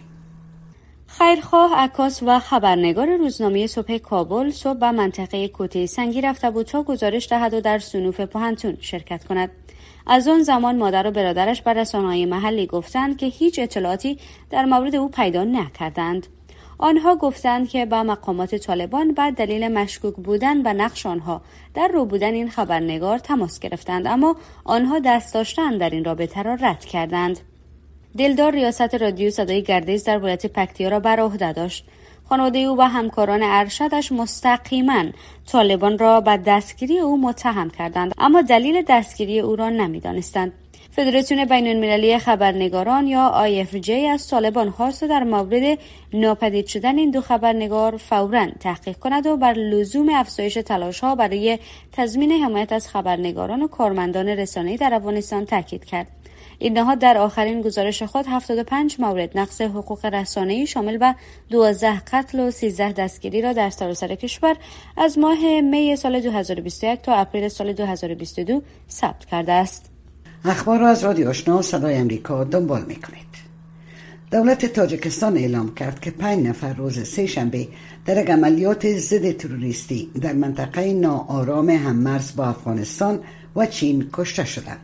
خیرخواه عکاس و خبرنگار روزنامه صبح کابل صبح به منطقه کوته سنگی رفته بود تا گزارش دهد و در صنوف پوهنتون شرکت کند. از آن زمان مادر و برادرش به رسانه‌های محلی گفتند که هیچ اطلاعاتی در مورد او پیدا نکردند. آنها گفتند که با مقامات طالبان به دلیل مشکوک بودن و نقش آنها در رو بودن این خبرنگار تماس گرفتند، اما آنها دست داشتن در این رابطه را رد کردند. دلدار ریاست رادیو صدای گردیز در ولایت پکتیا را بر عهده داشت. خانواده او و همکاران ارشدش مستقیما طالبان را به دستگیری او متهم کردند، اما دلیل دستگیری او را نمی‌دانستند. فدراسیون بین‌المللی خبرنگاران یا آی اف جی از طالبان خواست در مورد ناپدید شدن این دو خبرنگار فوراً تحقیق کند و بر لزوم افزایش تلاش‌ها برای تضمین حمایت از خبرنگاران و کارمندان رسانه‌ای در افغانستان تاکید کرد. این نهاد در آخرین گزارش خود هفتاد و پنج مورد نقض حقوق رسانه‌ای شامل به دوازده قتل و سیزده دستگیری را در سراسر کشور از ماه می سال دو هزار و بیست و یک تا اپریل سال دو هزار و بیست و دو ثبت کرده است. اخبار را از رادیو آشنا صدای امریکا دنبال می‌کنید. دولت تاجیکستان اعلام کرد که پنج نفر روز سه‌شنبه در یک عملیات ضد تروریستی در منطقه ناآرام هممرز با افغانستان و چین کشته شدند.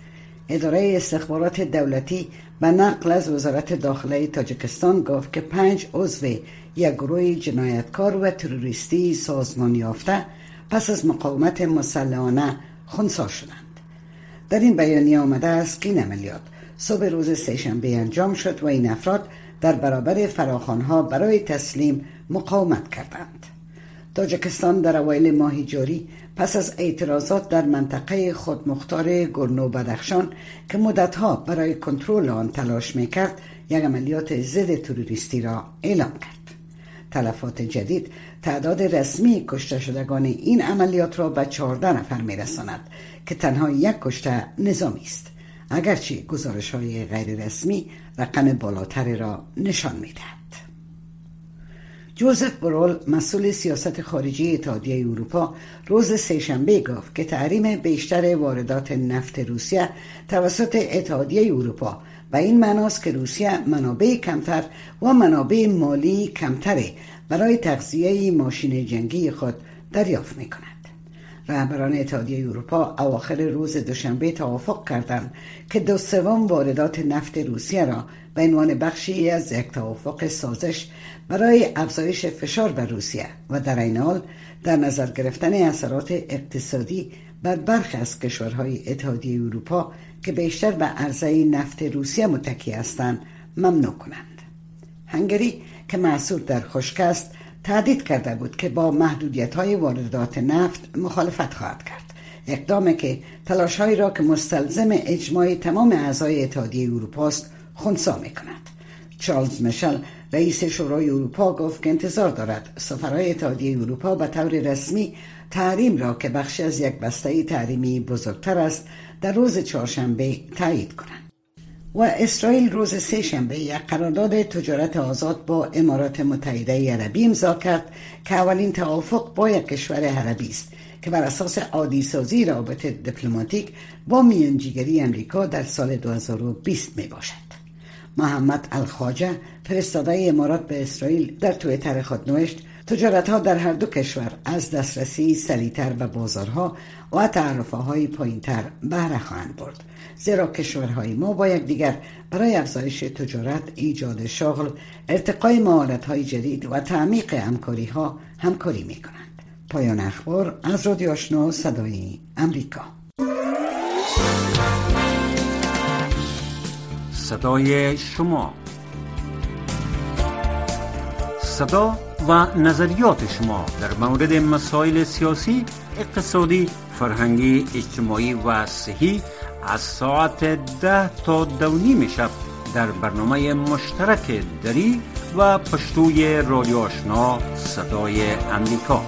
اداره استخبارات دولتی به نقل از وزارت داخله تاجیکستان گفت که پنج عضو یک گروه جنایتکار و تروریستی سازمان یافته پس از مقاومت مسلحانه خنثی شدند. در این بیانیه آمده است که این عملیات صبح روز سه‌شنبه انجام شد و این افراد در برابر فراخوان‌ها برای تسلیم مقاومت کردند. تاجیکستان در اوایل ماه جاری پس از اعتراضات در منطقه خودمختار گورنو بدخشان که مدتها برای کنترل آن تلاش میکرد یک عملیات ضد تروریستی را اعلام کرد. تلفات جدید تعداد رسمی کشته شدگان این عملیات را به چهارده نفر میرساند که تنها یک کشته نظامی است، اگرچه گزارش‌های غیر رسمی رقم بالاتری را نشان میدهد. جوزف برول مسئول سیاست خارجی اتحادیه اروپا روز سه‌شنبه گفت که تحریم بیشتر واردات نفت روسیه توسط اتحادیه اروپا به این معناست که روسیه منابع کمتر و منابع مالی کمتری برای تغذیه ماشین جنگی خود دریافت می‌کند. رهبران اتحادیه اروپا اواخر روز دوشنبه توافق کردند که دو سوم واردات نفت روسیه را به عنوان بخشی از یک توافق سازش برای افزایش فشار بر روسیه و در این حال در نظر گرفتن اثرات اقتصادی بر برخی از کشورهای اتحادیه اروپا که بیشتر به عرضه نفت روسیه متکی هستند ممنوع کنند. هنگری که محصول در خشک است تهدید کرده بود که با محدودیت‌های واردات نفت مخالفت خواهد کرد. اقدامی که تلاش‌هایی را که مستلزم اجماع تمام اعضای اتحادیه اروپا است خنثی می‌کند. چارلز میشل رئیس شورای اروپا گفت که انتظار دارد سفرهای اتحادیه اروپا به طور رسمی تحریم را که بخشی از یک بسته تحریمی بزرگتر است در روز چهارشنبه تایید کنند. و اسرائیل روز سه شنبه یک قرارداد تجارت آزاد با امارات متحده عربی امضا کرد که اولین توافق با یک کشور عربی است که بر اساس عادی سازی رابط دیپلماتیک با میانجیگری امریکا در سال دو هزار و بیست می باشد. محمد الخواجه فرستاده امارات به اسرائیل در توییتر خود نوشت تجارت ها در هر دو کشور از دسترسی سریعتر به بازارها و تعرفه های پایین تر بهره خواهند برد، زیرا کشورهای ما با یکدیگر برای افزایش تجارت، ایجاد شغل، ارتقای مهارت های جدید و تعمیق همکاری ها همکاری می کنند. پایان اخبار از رادیو آشنا صدای امریکا. صدای شما، صدا و نظریات شما در مورد مسائل سیاسی، اقتصادی، فرهنگی، اجتماعی و صحی از ساعت ده تا دو نیم شب در برنامه مشترک دری و پشتوی رادیو آشنا صدای امریکا.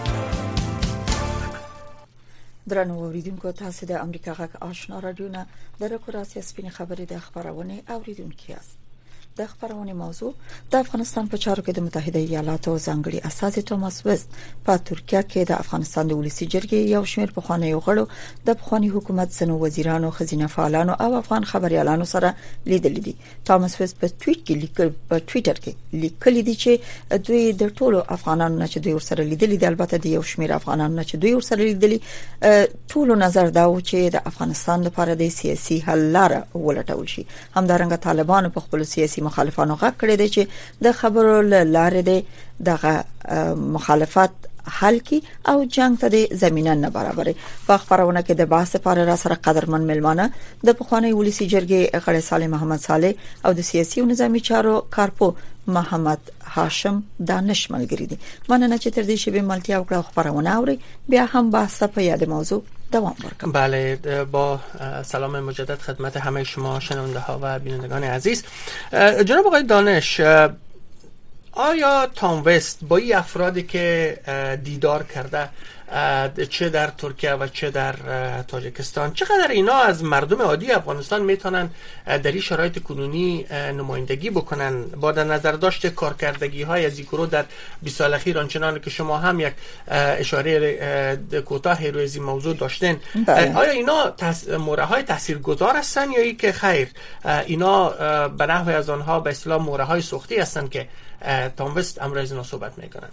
درنو اوریدونکو، تاسو د امریکا غږ آشنا رادیو نه د رکوراسي سپین خبرې د خبرونه اوریدونکو یاست. د خبرونه موضوع د افغانستان په چارو کې د متحده ایالاتو ځانګړي استازي توماس وست په ترکیه کې د افغانستان د ولسی جرګې یو شمېر پخوانی غړو د پخوانی حکومت سنو وزیرانو، خزینه فعالانو او افغان خبريالانو سره لیدل دي. توماس وست په ټویټ کې لیکل په ټویټر کې لیکل دي چې دوی د ټولو افغانانو نه چې دوی ورسره لیدل دي، البته د یو شمېر افغانانو نه چې دوی ورسره لیدل ټولو نظر دا و چې د افغانستان لپاره د سیاسي حل لاره ولټول شي. همدارنګه طالبانو په خپل سیاسي مخالفانو غږ کړی دی چې د خبرو لاره د دغه مخالفت حل کی او جنگ ته د زمينه نه برابرې. په خبرونه کې د بحث لپاره را سره قدرمن ملمانه د پخوانی ولسی جرګې غړي صالح محمد صالح او د سیاسي او نظامی چارو کارپو محمد هاشم دانش ملګری دي. مننه چې تر دې شی به ملتیا وکړه خبرونه اوري، بیا هم بحث په یاد موضوع دوام ورکم. بله، با سلام مجدد خدمت همه شما شنونده ها و بینندگان عزیز. جناب آقای دانش، آیا تام وست با این افرادی که دیدار کرده چه در ترکیه و چه در تاجیکستان، چقدر اینا از مردم عادی افغانستان میتونن در این شرایط کنونی نمایندگی بکنن با در نظر داشت کارکردگی های از این گروه در بیست سال اخیر، آنچنان که شما هم یک اشاره کوتاه روی این موضوع داشتین؟ آیا اینا تس... موره های تاثیرگذار هستن یا ای که خیر اینا به نحو از آنها به اصطلاح موره های سوختی هستن که تام وست امروز اینا صحبت میکنن؟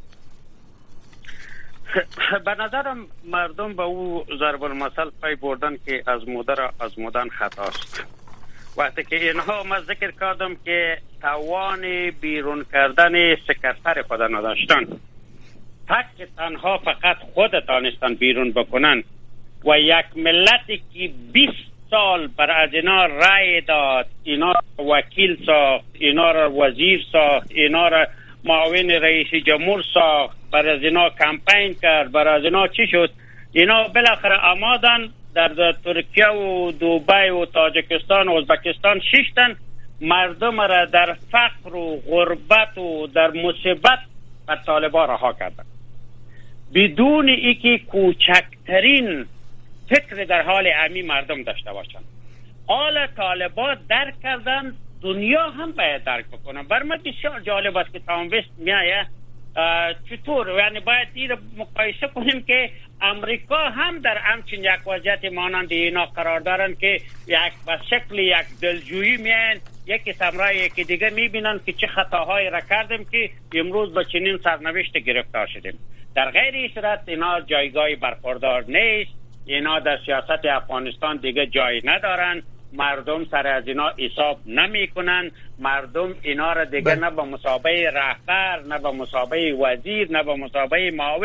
به نظرم مردم به او ضرب المثل پی بردن که از مادر از مادن خطاست. وقتی که اینها ما ذکر کردم که توان بیرون کردن سکرتر خود نداشتن، تک تنها فقط خود تانستن بیرون بکنن و یک ملتی که بیست سال بر از اینا رای داد، اینا وکیل ساخت، اینا را وزیر ساخت، اینا را معاون رئیس جمهور ساخت، بر از اینا کمپین کرد، بر از اینا چی شد؟ اینا بالاخره آمادن در ترکیه و دوبای و تاجیکستان و ازبکستان شیشتن مردم را در فقر و غربت و در مصیبت بر طالبان رها کردن بدون اینکه کوچکترین فکر در حال امی مردم داشته باشند. حال طالبان درک کردن، دنیا هم باید درک بکنن. بر من بسیار جالب است که تام وست میایه چطور، یعنی باید این مقایسه کنیم که امریکا هم در همچین یک وضعیت مانند اینا قرار دارن که یک به شکل یک دلجویی میان، یکی سمرای یکی دیگه میبینن که چه خطاهایی را کردیم که امروز به چنین سرنوشت گرفتار شدیم. در غیر این صورت اینا جایگاهی برخوردار نیست، اینا در سیاست افغانستان دیگه جای ندارن، مردم سر از اینا حساب نمی کنن، مردم اینا را دیگه نه به مسابقه رهبر، نه به مسابقه وزیر، نه به مسابقه معاون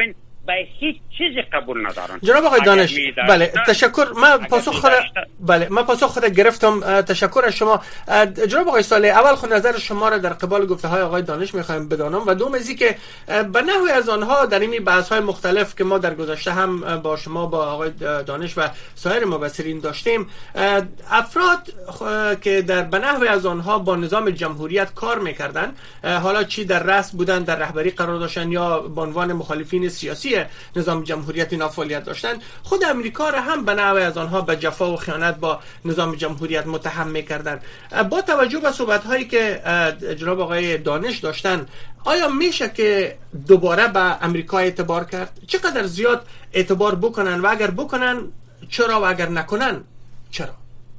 به هیچ چیزی قبول ندارن. جناب آقای دانش، بله تشکر. من پاسخ خود بله من پاسخ خود گرفتم. تشکر از شما. جناب آقای صالح، اول خود نظر شما را در قبال گفته های آقای دانش میخوایم بدانم و دوم ازی که به نحوی از آنها در این بحث های مختلف که ما در گذشته هم با شما با آقای دانش و سایر مبصرین داشتیم، افراد که در به نحوی از آنها با نظام جمهوریت کار میکردن، حالا چی در رأس بودن، در رهبری قرار داشتن یا به عنوان مخالفین سیاسی نظام جمهوریت اینا فعالیت داشتن، خود امریکا را هم به نحوی از آنها به جفا و خیانت با نظام جمهوریت متهم میکردن. با توجه به صحبت هایی که جناب آقای دانش داشتن، آیا میشه که دوباره به امریکا اعتبار کرد؟ چقدر زیاد اعتبار بکنن و اگر بکنن چرا و اگر نکنن چرا؟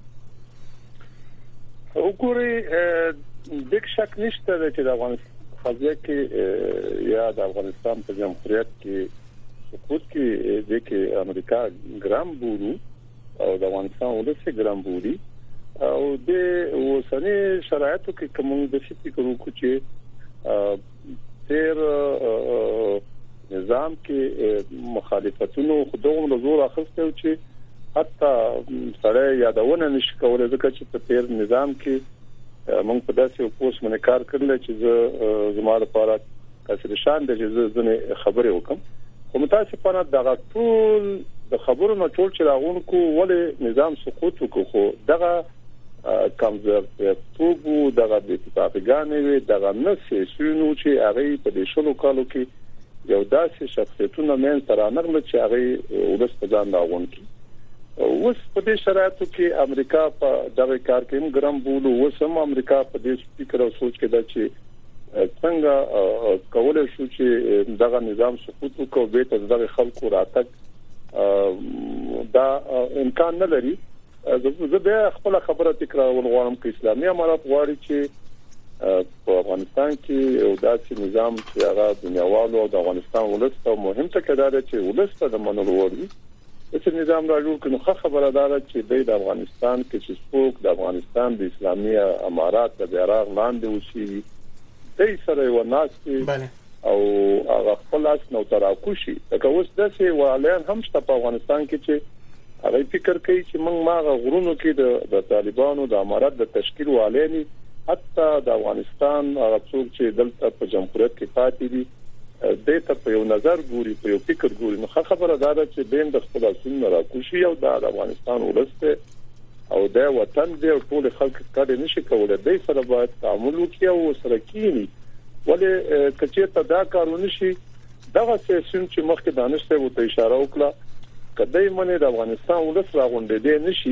وګورئ دغه شک نشته چې د افغانستان قضیه کې یا د افغانستان په جمهوریت کې سقوط کې د کې امریکا ګرام بورو او د افغانستان ولسی ګرام بوري او د اوسنۍ شرایطو کې کوم د شي فکر وکړو چې تیر نظام کې مخالفتونو خودونو زور اخیسته او چې حتی سره یادونه نشي کولای ځکه چې په تیر نظام کې موږ په داسې یو پوسټ باندې کار کړل چې زه زما لپاره تاسو شان د جزء خبرې وکم. خو متاسفانه دغه ټول د خبرو نه ټول چې راغونکو ولې نظام سقوط وکړو، خو دغه کمزورتوب دغه د اتفاقګانې وي دغه نسې سونو چې هغه په دې شلو کالو کې یو داسې شخصیتونه مین سره نغله چې هغه ولس په ځان راغونکي. اوس په دې شرایطو کې امریکا په دغه کار کې هم ګرام بولو، اوس هم امریکا په دې فکر او سوچ کې ده چې څنګه کولای شو چې دغه نظام سقوط وکړو، به ته دغه خلکو راتګ دا امکان نه لري. زه به خپل خبره تکرار ولغواړم چې اسلامي امارات غواړي چې په افغانستان کې یو داسې نظام چې هغه دنیاوالو او د افغانستان ولس ته مهم څه کېدای چې ولس ته د منلو وړي چې نظام راجوړ کړي. نو خبره ده چې د افغانستان کې چې څوک د افغانستان د اسلامي امارات د بیرغ لاندې وشي د سره یو ناسي او هغه خپل اس نو تراکوشي دا اوس داسې والین هم شته په افغانستان کې چې هغه فکر کوي چې موږ ماغه غرونو کې د طالبانو د امارات د تشکیل والینی حتی د افغانستان هغه څوک چې دلته په جمهوریت کې پاتې دي د ته په یو نظر ګوري په یو فکر ګوري. نو خبره ده چې بین د خپل سن راکوشي او د افغانستان ولسته او د وطن د ټول خلک کډه نشي کولای د سره باید تعامل وکړي او سره کینی ولې کچېته دا کارونه شي دغه سیاسيون چې مخکې دانش ته وته اشاره وکړه کدی منه د افغانستان ولس راغونډې دي نشي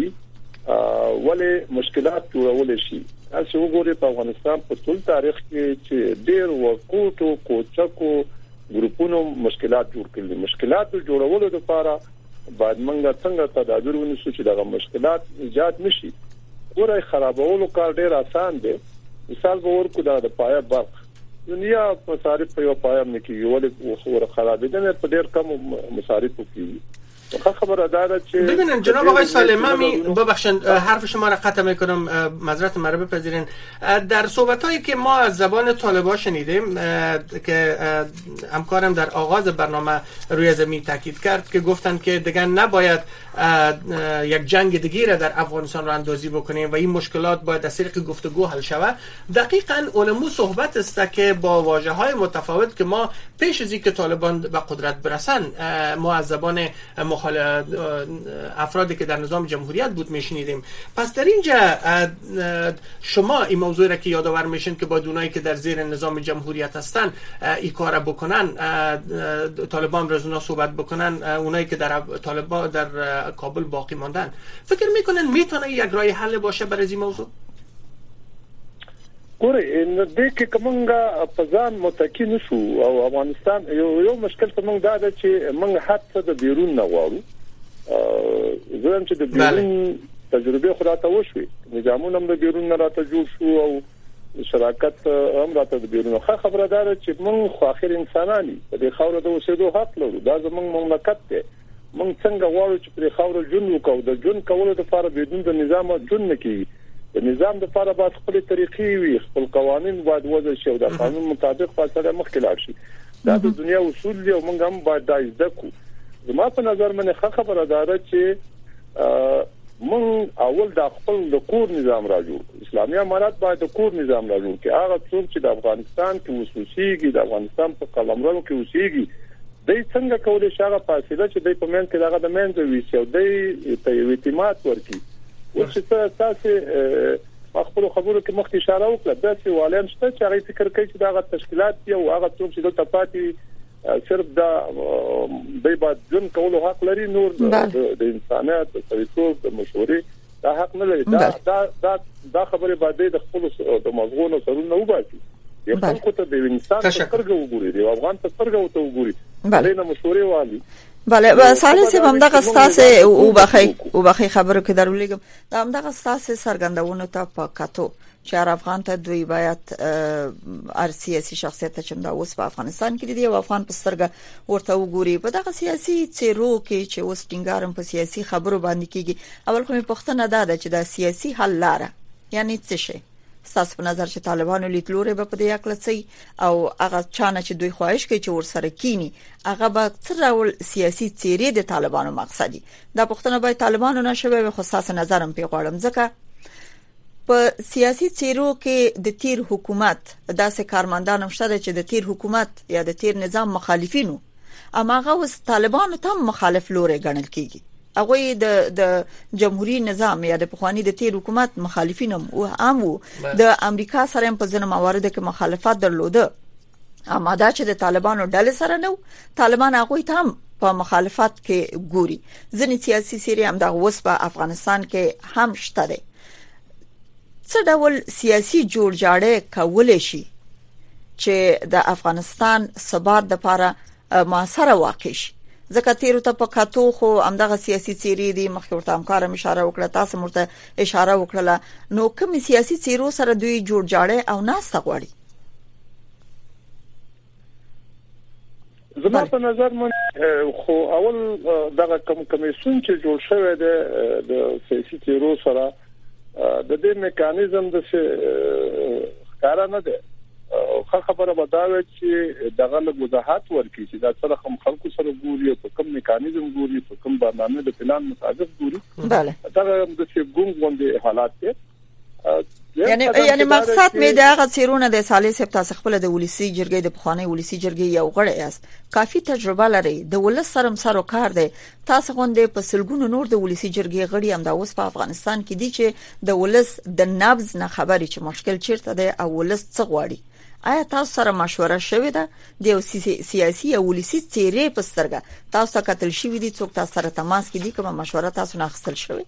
ولې مشکلات جوړول شي. تاسو وګورئ په افغانستان په ټول تاریخ کې چې ډېر وقوتو کوچکو ګروپونو مشکلات جوړ کړل. مشکلات جوړولو لپاره بعد منګه څنګه تدابیر ونیسو چې دغه مشکلات ایجاد نشي. ګورئ خرابولو کار ډېر آسان دی. مثال به ورکو د پایا برق دنیا مصارف په یو پایا نه کې ولې خو خرابېدنه په ډېر کم مصارف کوي. خبر داره که ببینن جناب آقای سالمامی ببخشید حرف شما را قطع میکنم، معذرت مرا بپذیرین. در صحبتایی که ما از زبان طالبان شنیدیم که همکارم در آغاز برنامه روی زمین تاکید کرد که گفتن که دیگه نباید یک جنگ دیگه را در افغانستان را اندازی بکنیم و این مشکلات باید از طریق گفتگو حل شود. دقیقاً اونمو صحبت است که با واژه‌های متفاوت که ما پیش از اینکه طالبان به قدرت برسن ما از زبان افرادی که در نظام جمهوریت بود میشنیدیم. پس در اینجا شما این موضوع را که یادآور میشین که با دونایی که در زیر نظام جمهوریت هستن این کار بکنن، طالبان رزونا صحبت بکنن، اونایی که در طالبان در کابل باقی ماندن، فکر میکنن میتونه یک راه حل باشه برای این موضوع؟ ګورئ نو د کې کومه په ځان متکی نشو او افغانستان یو یو مشکل ته موږ دا ده چې موږ حتی د بیرون نه غواړو. زه هم چې د بیرون تجربه خو راته وشوي، نظامونه هم د بیرون نه راته جوړ شو او شراکت هم راته د بیرون. خو خبره ده چې موږ خو اخر انسانانی په دې خاور د اوسېدو حق لرو. دا زموږ مملکت دی. موږ څنګه غواړو چې په خاور ژوند وکړو؟ د ژوند کولو لپاره بدون د نظام ژوند نه کیږي. د نظام لپاره باید خپل طریقې وي، خپل قوانين باید وضع شي او د قانون مطابق فاصله مخکې لاړ شي. دا د دنیا اصول دي او موږ هم باید دا زده کړو. زما په نظر باندې خبره ده چې موږ اول د خپل د کور نظام راجو اسلامي امارات باید د کور نظام راجو کې هغه څوک چې د افغانستان کې وسوسيږي د افغانستان په قلمرو کې وسیږي د څنګه کولای شي هغه فاصله چې د پمن کې دغه د منځ وي او د ته اعتماد ورکړي. او چې تاسو خپل خبرو کې مخکې اشاره وکړه د څه والین شته چې هغه فکر کوي چې دغه تشکیلات دی او هغه څوک چې د تپاتي صرف دا د بعد جن کولو حق لري، نور د انسانیت د سویتوب د مشورې دا حق نه لري. دا دا دا دا خبره باندې د خپل د مغزونو سرونه وباسي. یو خلکو ته د انسان څرګه وګوري، د افغان ته څرګه وته وګوري، دا مشورې والی. بله سالس هم دغه ستاسو او بخي او بخي خبرو کې درولېګم دا هم دغه ستاسو سرګندونو ته پکاتو چې افغان ته دوی باید ار سیاسي شخصیت چې دا اوس په افغانستان کې دی او افغان په سترګه ورته وګوري په دغه سیاسي چیرو کې چې اوس ټینګارم په سیاسي خبرو باندې کېږي. اول کومه پښتنه ده چې دا سیاسي حل لاره یعنی څه شي ستاسو په نظر چې طالبانو لیدلوري به په دې اکلسي او هغه چانه چې دوی خواهش کوي چې ورسره کینی هغه به څه ډول سیاسي چیرې د طالبانو مقصدی دا پښتنه به طالبانو نشوي به خصاص نظرم په غواړم ځکه په سیاسي چیرو کې د تیر حکومت داسې کارمندان هم شته چې د تیر حکومت یا د تیر نظام مخالفینو اما هغه اوس طالبانو ته مخالف لوري ګڼل کیږي. هغه د د جمهوریت نظام یا د پخوانی د تیر حکومت مخالفین هم او هم د امریکا سره په ځینو مواردو کې مخالفت درلوده، اما دا چې د طالبانو ډله سره نو طالبان هغه ته هم په مخالفت کې ګوري. ځینې سیاسي سری هم د اوس په افغانستان کې هم شته دي. څه ډول سیاسي جوړجاړی کولای شي چې د افغانستان ثبات لپاره موثر واقع شي؟ ځکه تیرو ته په کاتو خو همدغه سیاسي چیرې دي مخکې ورته همکارم اشاره وکړه، تاسو مرته اشاره وکړه، نو کوم سیاسي چیرو سره دوی جوړجاړی او ناسته غواړي؟ زما په نظر من خو اول دغه کوم کمیسیون چې جوړ شوی دی د سیاسي چیرو سره د دې میکانیزم د څه ښکارا نه دی. خو خبره بداوي چې دغه له وضاحت ورکړي چې دا سره هم خلکو سره ګوري او کوم میکانیزم ګوري او کوم برنامه د پلان مطابق ګوري. بله دا د څه ګونګ غونډه حالات دي. یعنی یعنی مقصد مې دا هغه چیرونه د سالس تاسو خپل د ولسی جرګې د پخوانی ولسی جرګې یو غړی است، کافي تجربه لري، د ولس سره سره کار دی. تاسو غونډه په سلګونو نور د ولسی جرګې غړي هم د اوس په افغانستان کې دي چې د ولس د نبض نه خبري چې مشکل چیرته دی او ولس څه غواړي. آیا تاسو سره مشوره شوې ده د سیاسي او ولسی چیرې په سترګه تاسو کتل شوې دي څوک تاسو سره تماس کې دي کومه مشوره تاسو نه اخیستل شوې؟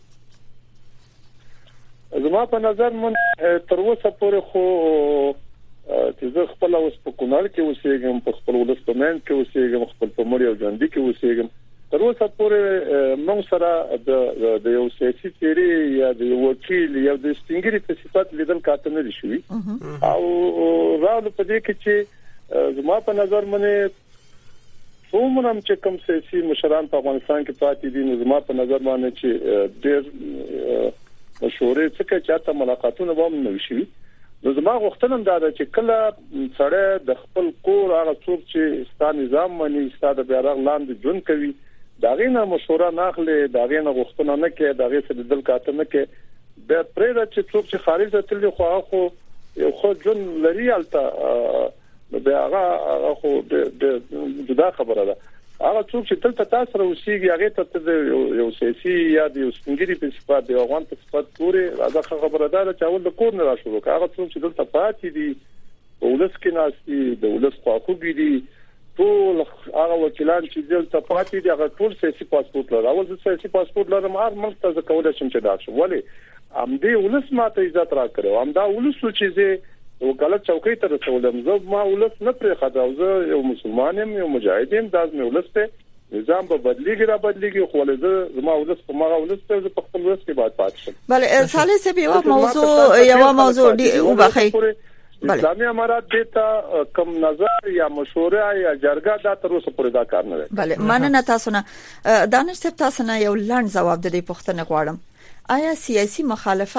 زما په نظر من تر اوسه پورې خو چې زه خپل اوس په کونړ کې اوسېږم، په خپل ولس په منځ کې اوسېږم، خپل په مړی او ژوندۍ کې اوسېږم، تر اوسه پورې موږ سره د د یو سیاسي چیرې یا د وکیل یا د سپینګری په صفت لیدل کاته نه شي او راو په دې کې چې زما په نظر منه څومره چې کوم سیاسي مشران په افغانستان کې پاتې دي، نو زما په نظر باندې چې ډېر مشورې څخه چاته ملاقاتونه ووم نه شي. نو زما غوښتنه دا ده چې کله سره د خپل کور هغه څوک چې ستاسو نظام مني ستاسو بیرغ لاندې جون کوي داغه نه مشوره نه اخلي، داغه نه غوښتنه نه کوي، داغه سره دل کاته نه کوي. د پرېدا چې څوک چې خارج ته تللی خو هغه یو خو جون لري الته به هغه خو د جدا خبره ده. هغه څوک چې تل تاسو سره اوسېږي هغه ته یو سیاسي یا د سپینګری په صفات دی افغان په صفات پورې راځه خبره ده چې اول د کور نه راشو. هغه څوک چې دلته پاتې دي ولس کې ناشتي د ولس خواخوږي دي، ټول هغه وکیلان چې دلته پاتې دي هغه ټول سیاسي پاسپورت لري. اول د سیاسي پاسپورت لرم هر ملک ته کولای شم چې دا شم، ولی ام دې ولس ماته عزت راکړو، ام دا ولس چې زه وکالت چوکۍ ته رسولم، زه ما ولس نه پرې خداو، زه یو مسلمان یم، یو مجاهد یم، دا مې ولس ته نظام به بدلیږي را بدلیږي، خو له زما ولس په ما ولس ته په خپل ولس کې باید پاتې شم. بله سالس به یو موضوع یو موضوع دی او بخي اسلامي امارات دته کم نظر یا مشوره یا جرګه دا تر اوسه پورې دا کار نه دی. بله مننه تاسو نه. دانش صاحب تاسو نه یو لاند جواب د دې پوښتنه غواړم، آیا سیاسي مخالفت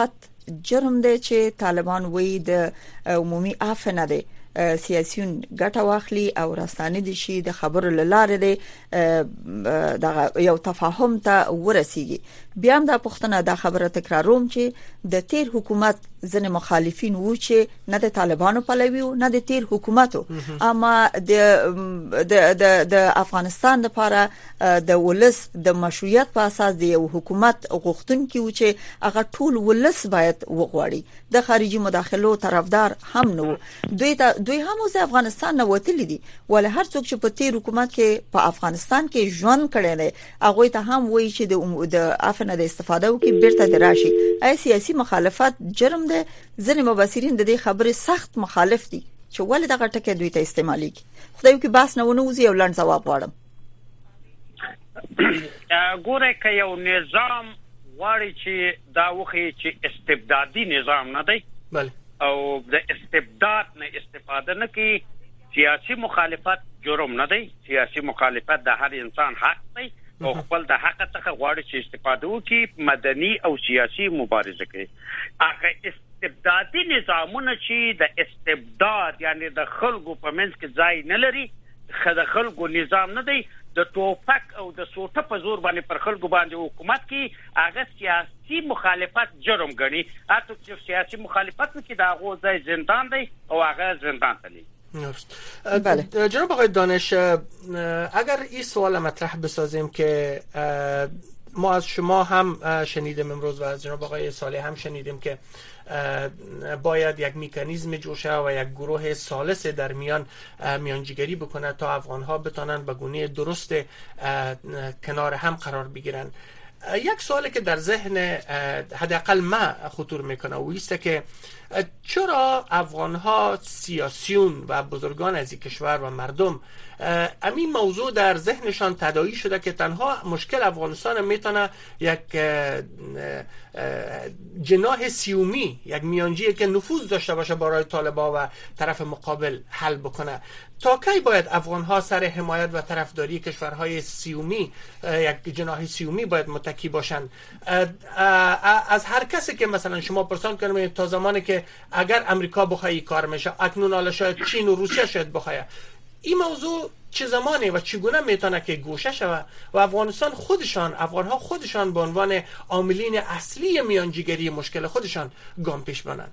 جرم دی چې طالبان وایي د عمومي عفو نه دی سیاسيون ګټه واخلي او راستانه دي شي د خبرو لاره دي د یو تفاهم ته ورسیږي. بیا هم د پښتنه د خبره تکراروم چې د تیر حکومت ځنې مخالفین وو چې نه د طالبانو پلوي او نه د تیر حکومتو، اما د د د افغانستان لپاره د ولس د مشروعیت په اساس د یو حکومت غوښتونکي و چې هغه ټول ولس باید وغواړي. د خارجي مداخلو طرفدار هم نو دوی ته دوی هم اوس افغانستان نه وتلی دي، ول هر څوک چې په تیر حکومت کې په افغانستان کې ژوند کړي نه هغه ته هم وایي چې د د افغان د استفاده وکي بیرته دراشي. ای سیاسي مخالفت جرم ده. ځینې مبصرین د دې خبرې سخت مخالف دي چې ولې دغه ټکی دوی ته استعمالي. خدای وکي باس نه ونوځي یو لړ جواب غواړم. ګوره که یو نظام غواړي چې دا وخی چې استبدادي نظام نه دی بله او د استبداد نه استفاده نه کوي، سیاسي مخالفت جرم نه دی. سیاسي مخالفت د هر انسان حق دی او خپل د حق څخه غواړي چې استفاده وکړي، مدني او سیاسي مبارزه کوي. هغه استبدادي نظامونه چې د استبداد یعنی د خلکو په منځ کې ځای نه لري، د خلکو نظام نه دی، د ټوپک او د سوټه په زور باندې پر خلکو باندې حکومت کوي، هغه سیاسي مخالفت جرم ګڼي. اته چې سیاسي مخالفت کې دا غو ځای زندان دی او هغه زندان ته دی. بله جناب آقای دانش، اگر این سوال مطرح بسازیم که ما از شما هم شنیدیم امروز و از جناب آقای صالح هم شنیدیم که باید یک مکانیزم جوشه و یک گروه ثالث در میان میانجیگری بکنه تا افغانها بتانن به گونه درست کنار هم قرار بگیرن. یک سوالی که در ذهن حداقل ما خطور میکنه و ایست که چرا افغانها سیاسیون و بزرگان از این کشور و مردم همین موضوع در ذهنشان تداعی شده که تنها مشکل افغانستان میتونه یک جناح سیومی، یک میانجی که نفوذ داشته باشه برای طالبان و طرف مقابل حل بکنه. تا کی باید افغانها سر حمایت و طرفداری کشورهای سیومی، یک جناح سیومی باید متکی باشن؟ از هر کسی که مثلا شما پرسان کنید تا زمانی که اگر امریکا بخواه کار میشه، اکنون حالا شاید چین و روسیه شاید بخواه، این موضوع چه زمانه و چگونه میتونه که گوشه شود و افغانستان خودشان، افغانها خودشان به عنوان عاملین اصلی میانجیگری مشکل خودشان گام پیش برند؟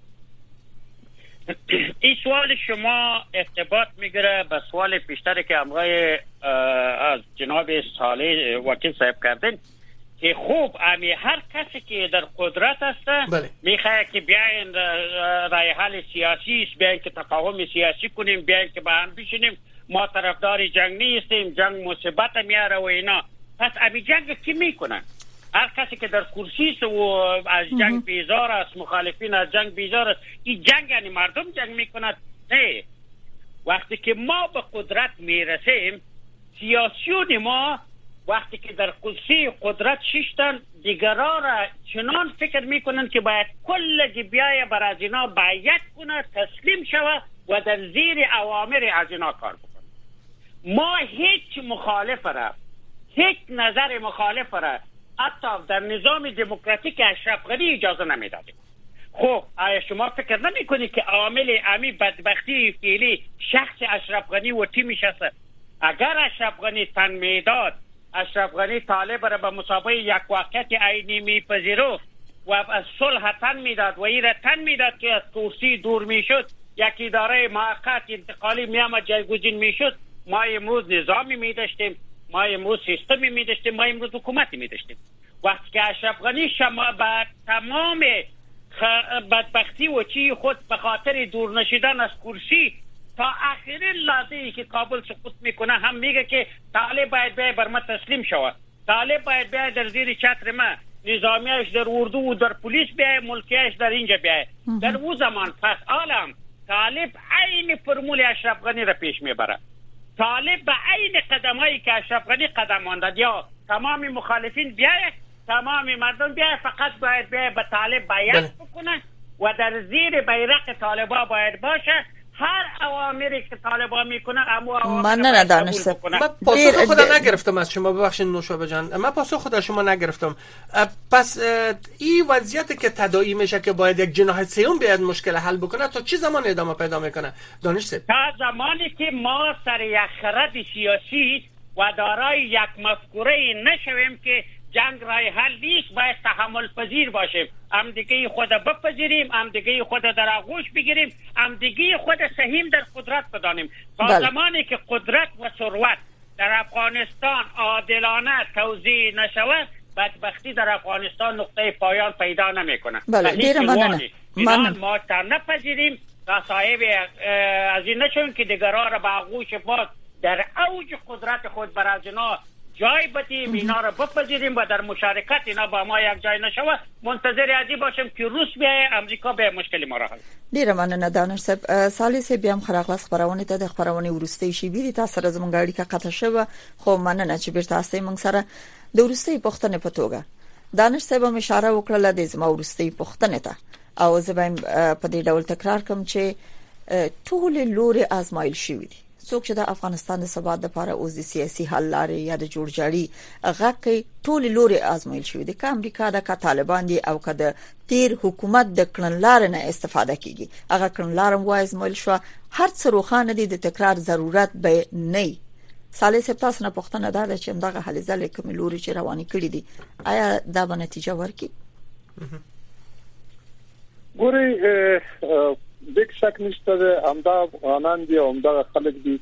این سوال شما ارتباط میگیره به سوال پیشتری که آقای از جناب صالح وکیل صاحب کردن که خوب امی هر کسی که در قدرت است بله. میخواه که بیاین رای حل سیاسی است، بیاین که تفاهم سیاسی کنیم، بیاین که با هم بشینیم، ما طرفدار جنگ نیستیم، جنگ مصیبت میاره و اینا. پس امی جنگ کی میکنن؟ هر کسی که در کرسی است و از جنگ بیزار است، مخالفین از جنگ بیزار است، این جنگ یعنی مردم جنگ میکند؟ نه. وقتی که ما به قدرت میرسیم، سیاسیون ما وقتی که در کرسی قدرت شیشتن دیگران را چنان فکر میکنن که باید کل جبیای بر از اینا باید کنه، تسلیم شود و در زیر اوامر از اینا کار بکنه. ما هیچ مخالف را، هیچ نظر مخالف را حتی در نظام دموکراتیک اشرف غنی اجازه نمیدادیم. خب آیا شما فکر نمی کنید که عامل امی بدبختی فعلی شخص اشرف غنی و تیمش است؟ اگر اشرف غنی تن میداد، اشرف غنی طالب را به مسابقه یک واقعیت عینی میپذیرفت و از صلح تن میداد و این را تن میداد که از کرسی دور میشد، یک اداره موقت انتقالی میامد جایگزین میشد، ما امروز نظامی میداشتیم، ما امروز سیستمی میداشتیم، ما امروز حکومتی میداشتیم. وقتی که اشرف غنی شما با تمام بدبختی و چی خود به خاطر دور نشیدن از کرسی تا آخرین لحظه ای که کابل سقوط میکنه هم میگه که طالب باید بیای بر ما تسلیم شود، طالب باید بیای در زیر چتر ما، نظامیش در اردو و در پلیس بیای، ملکیش در اینجا بیای. در او زمان پس عالم طالب عین فرمول اشرف غنی را پیش میبره. طالب به عین قدمایی که اشرف غنی قدم انداد، یا تمام مخالفین بیای، تمام مردم بیای، فقط باید بیای به طالب بیعت بکنه و در زیر بیرق طالبا باید باشه هر اوامری که طالبان میکنه اما اوامر من نه دانش صاحب من پاسخ خود نگرفتم از شما، ببخشید نوشابه جان، من پاسخ خود از شما نگرفتم. پس این وضعیتی که تداعی میشه که باید یک جناح سیوم بیاد مشکل حل بکنه تا چه زمان ادامه پیدا میکنه دانش صاحب؟ تا زمانی که ما سر یک خرد سیاسی و دارای یک مفکوره نشویم که جنگ رای حل نیست، باید تحمل پذیر باشیم، همدیگه خود بپذیریم، همدیگه خود در آغوش بگیریم، همدیگه خود سهیم در قدرت بدانیم. تا بله. زمانی که قدرت و ثروت در افغانستان عادلانه توزیع نشود، بدبختی در افغانستان نقطه پایان پیدا نمیکنه. بله دیر مننه مننه ما تا نپذیریم تا صاحب از این نشون که دیگران را به آغوش ما در اوج قدرت خود بر از اینا جای بدیم، اینا را بپذیریم و در مشارکت اینا با ما یک جای نشوه، منتظر ازی باشیم که روس بیایه، امریکا به مشکل ما را حل. ډیره مننه دانش صاحب. سالی صاحب بیا هم خراغلاس خبرونه ته د خبرونه ورستي شي بیري تاسو سره زمونږ اړیکه قطع شوه، خو مننه چې بیرته تاسو موږ سره د ورستي پښتنې په توګه دانش صاحب هم اشاره وکړه د زما ورستي پښتنې ته، او زه به په دې ډول تکرار کوم چې ټول لوري آزمایل شوی دي. څوک چې د افغانستان د ثبات لپاره او د سیاسي حل لارې یا د جوړجاړي غږی ټول لوري آزمایل شوی دي، که امریکا د کا طالبان دي او که د تیر حکومت د کړنلار نه استفاده کیږي، هغه کړنلار هم آزمایل شو، هر څه روخانه دي، د تکرار ضرورت به نه. سالی صاحب تاسو نه پوښتنه ده چې دغه حل ځل کوم لوري چې رواني کړی دي آیا دا به نتیجه ورکړي؟ ګوري دیک شک نشته ده، همدا افغانان دي، همدا خلک دي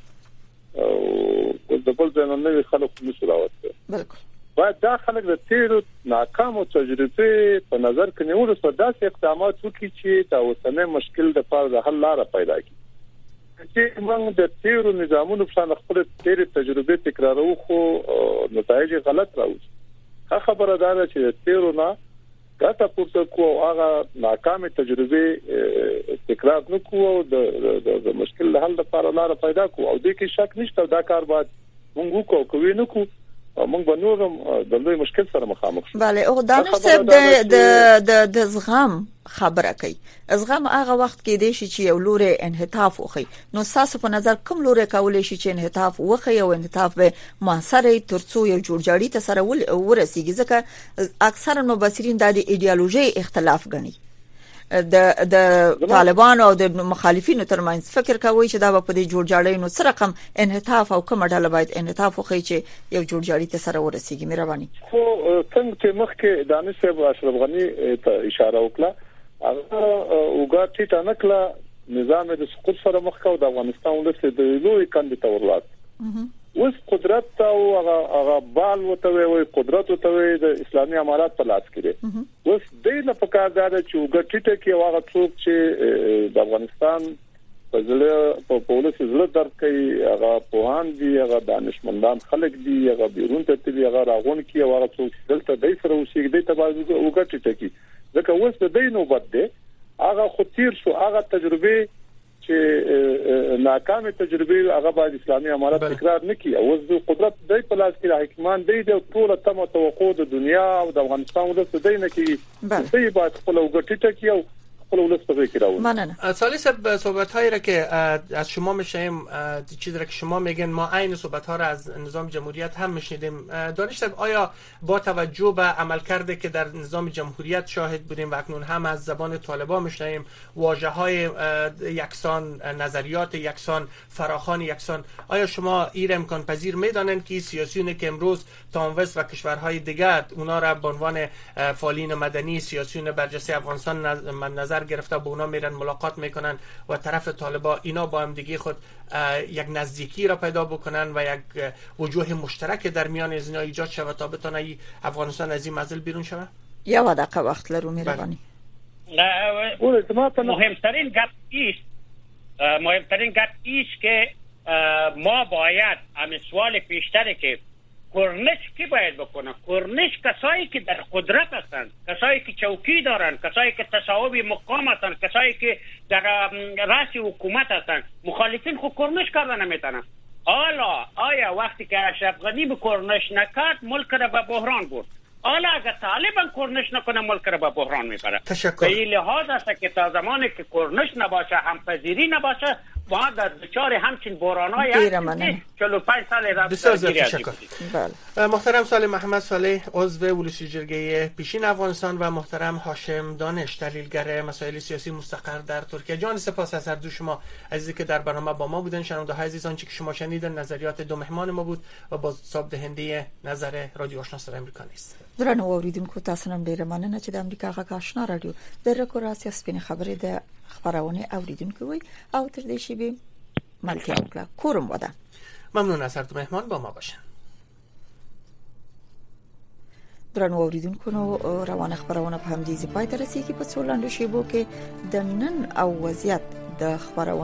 او د بل ځای نه خلک نشو راوته. بالکل باید دا خلک د تیرو ناکامو تجربې په نظر کې نیول سو داسې اقدامات وکړي چې دا اوسنۍ مشکل د پاره د حل لاره پیدا کړي. چې موږ د تیرو نظامونو په خپل تیر تجربې تکرارو خو نتایج غلط راوځي. خبره دا ده چې تیرو نه کاته پورته کو هغه ناکامه تجربه تکرار نکوه او د د مشکل حل لپاره لار پیدا کو، او د کې شک نشته دا کار باید موږ کو کوی نه کو، موږ به نورم د لوی مشکل سره مخامخ شو. bale او دانش صاحب د د د زغم خبره کوي. زغم هغه وخت کې دی چې یو لوري انحطاف وخی، نو تاسو په نظر کوم لوري کولای شي چې انحطاف وخی او انحطاف به موثره ترڅو یو جوړجاړي ته سره ورسیږي؟ ځکه اکثره مبصرین د ایدئولوژي اختلاف غني، د د طالبان او د مخالفینو ترمنځ فکر کوي چې دا په دې جوړجاړي نو سره کم انحطاف او کوم ډول باید انحطاف وخی چې یو جوړجاړي ته سره ورسیږي. مهرباني. خو څنګه چې مخکې دانش صاحب اشرف غنی ته اشاره وکړه، هغه وګړي ټیټه نکله نظام د سقوط سره مخ کو د افغانستان ولسه د لوی کاندید اورلات اوس قدرت او هغه هغه بال وته وي قدرت وته وي د اسلامي امارات په لاس کې دي. اوس د نه پکار دا چې وګړي ټیټه کې هغه څوک چې د افغانستان په ځله په پولیس زړه درکې هغه پوهان دي، هغه دانشمندان خلک دي، هغه بیرون ته دي، هغه راغون کې هغه څوک دلته د سره اوسېږي د تبعیض وګړي ټیټه کې ځکه اوس د دې نوبت ده هغه خطیر شو، هغه تجربه چې ناکامه تجربه هغه باید اسلامي امارات تکرار نکړي. اوس د قدرت د پلاس کې حکمان دی د ټول تم توقع د دنیا او د افغانستان ولس دی نه کې دی باید خپل وګټي ټکی او سالی صاحب صحبت هایی را که از شما میشنیم، چیزی را که شما میگن ما عین صحبت ها را از نظام جمهوریت هم میشنیدیم. دانش صاحب آیا با توجه به عملکرد که در نظام جمهوریت شاهد بودیم و اکنون هم از زبان طالبان میشنیم، واژه های یکسان، نظریات یکسان، فراخوان یکسان، آیا شما این امکان پذیر میدانند که سیاسیون که امروز تاموس و کشورهای دیگر اونا را به عنوان فعالین مدنی، سیاسیون برجسته افغانستان نظر گرفته با اونا میرن ملاقات میکنن و طرف طالبا اینا با هم دیگه خود یک نزدیکی را پیدا بکنن و یک وجوه مشترک در میان از اینا ایجاد شود تا بتونه افغانستان از این معضل بیرون شود؟ یا دقیقه وقت لرو میروانی. مهمترین گپ ایست مهمترین گپ ایست که ما باید همین سوال پیشتره که کرنش کی باید بکنه؟ کرنش کسایی که در قدرت هستند، کسایی که چوکی دارند، کسایی که تصاحب مقام هستند، کسایی که در رأس حکومت هستند. مخالفین خود کرنش کردن نمیتونن. حالا آیا وقتی که اشرف غنی به کرنش نکرد ملک را به بحران برد؟ حالا اگر طالبان کرنش نکنه ملک را به بحران میبره. به این لحاظ است که تا زمانی که کرنش نباشه، همپذیری نباشه، ما در دچار همچین بحران‌های هستیم که چهل و پنج سال رفت. بسیار تشکر. بله. محترم صالح محمد صالح عضو ولسی جرگه پیشین افغانستان و محترم هاشم دانش تحلیلگر مسائل سیاسی مستقر در ترکیه. جان سپاس از هر دو شما عزیزی که در برنامه با ما بودن. شنونده های عزیز آنچه که شما شنیدن نظریات دو مهمان ما بود و با صاحب دهنده نظر رادیو آشنا صدای امریکا نیست. درنو اوریدونکو تاسو نن ډیره مننه چې د امریکا غږ آشنا رادیو د رکوراسیا سپین خبرې د خبرونه اوریدونکو وي او تر دې شی به ملتیا وکړه کورم ودا. ممنون از هر دو مهمان با ما باشن. درنو اوریدونکو نو روانه خبرونه په همدې ځای ته رسیدي په څو لاندې شیبو کې د نن او وضعیت د خبرونه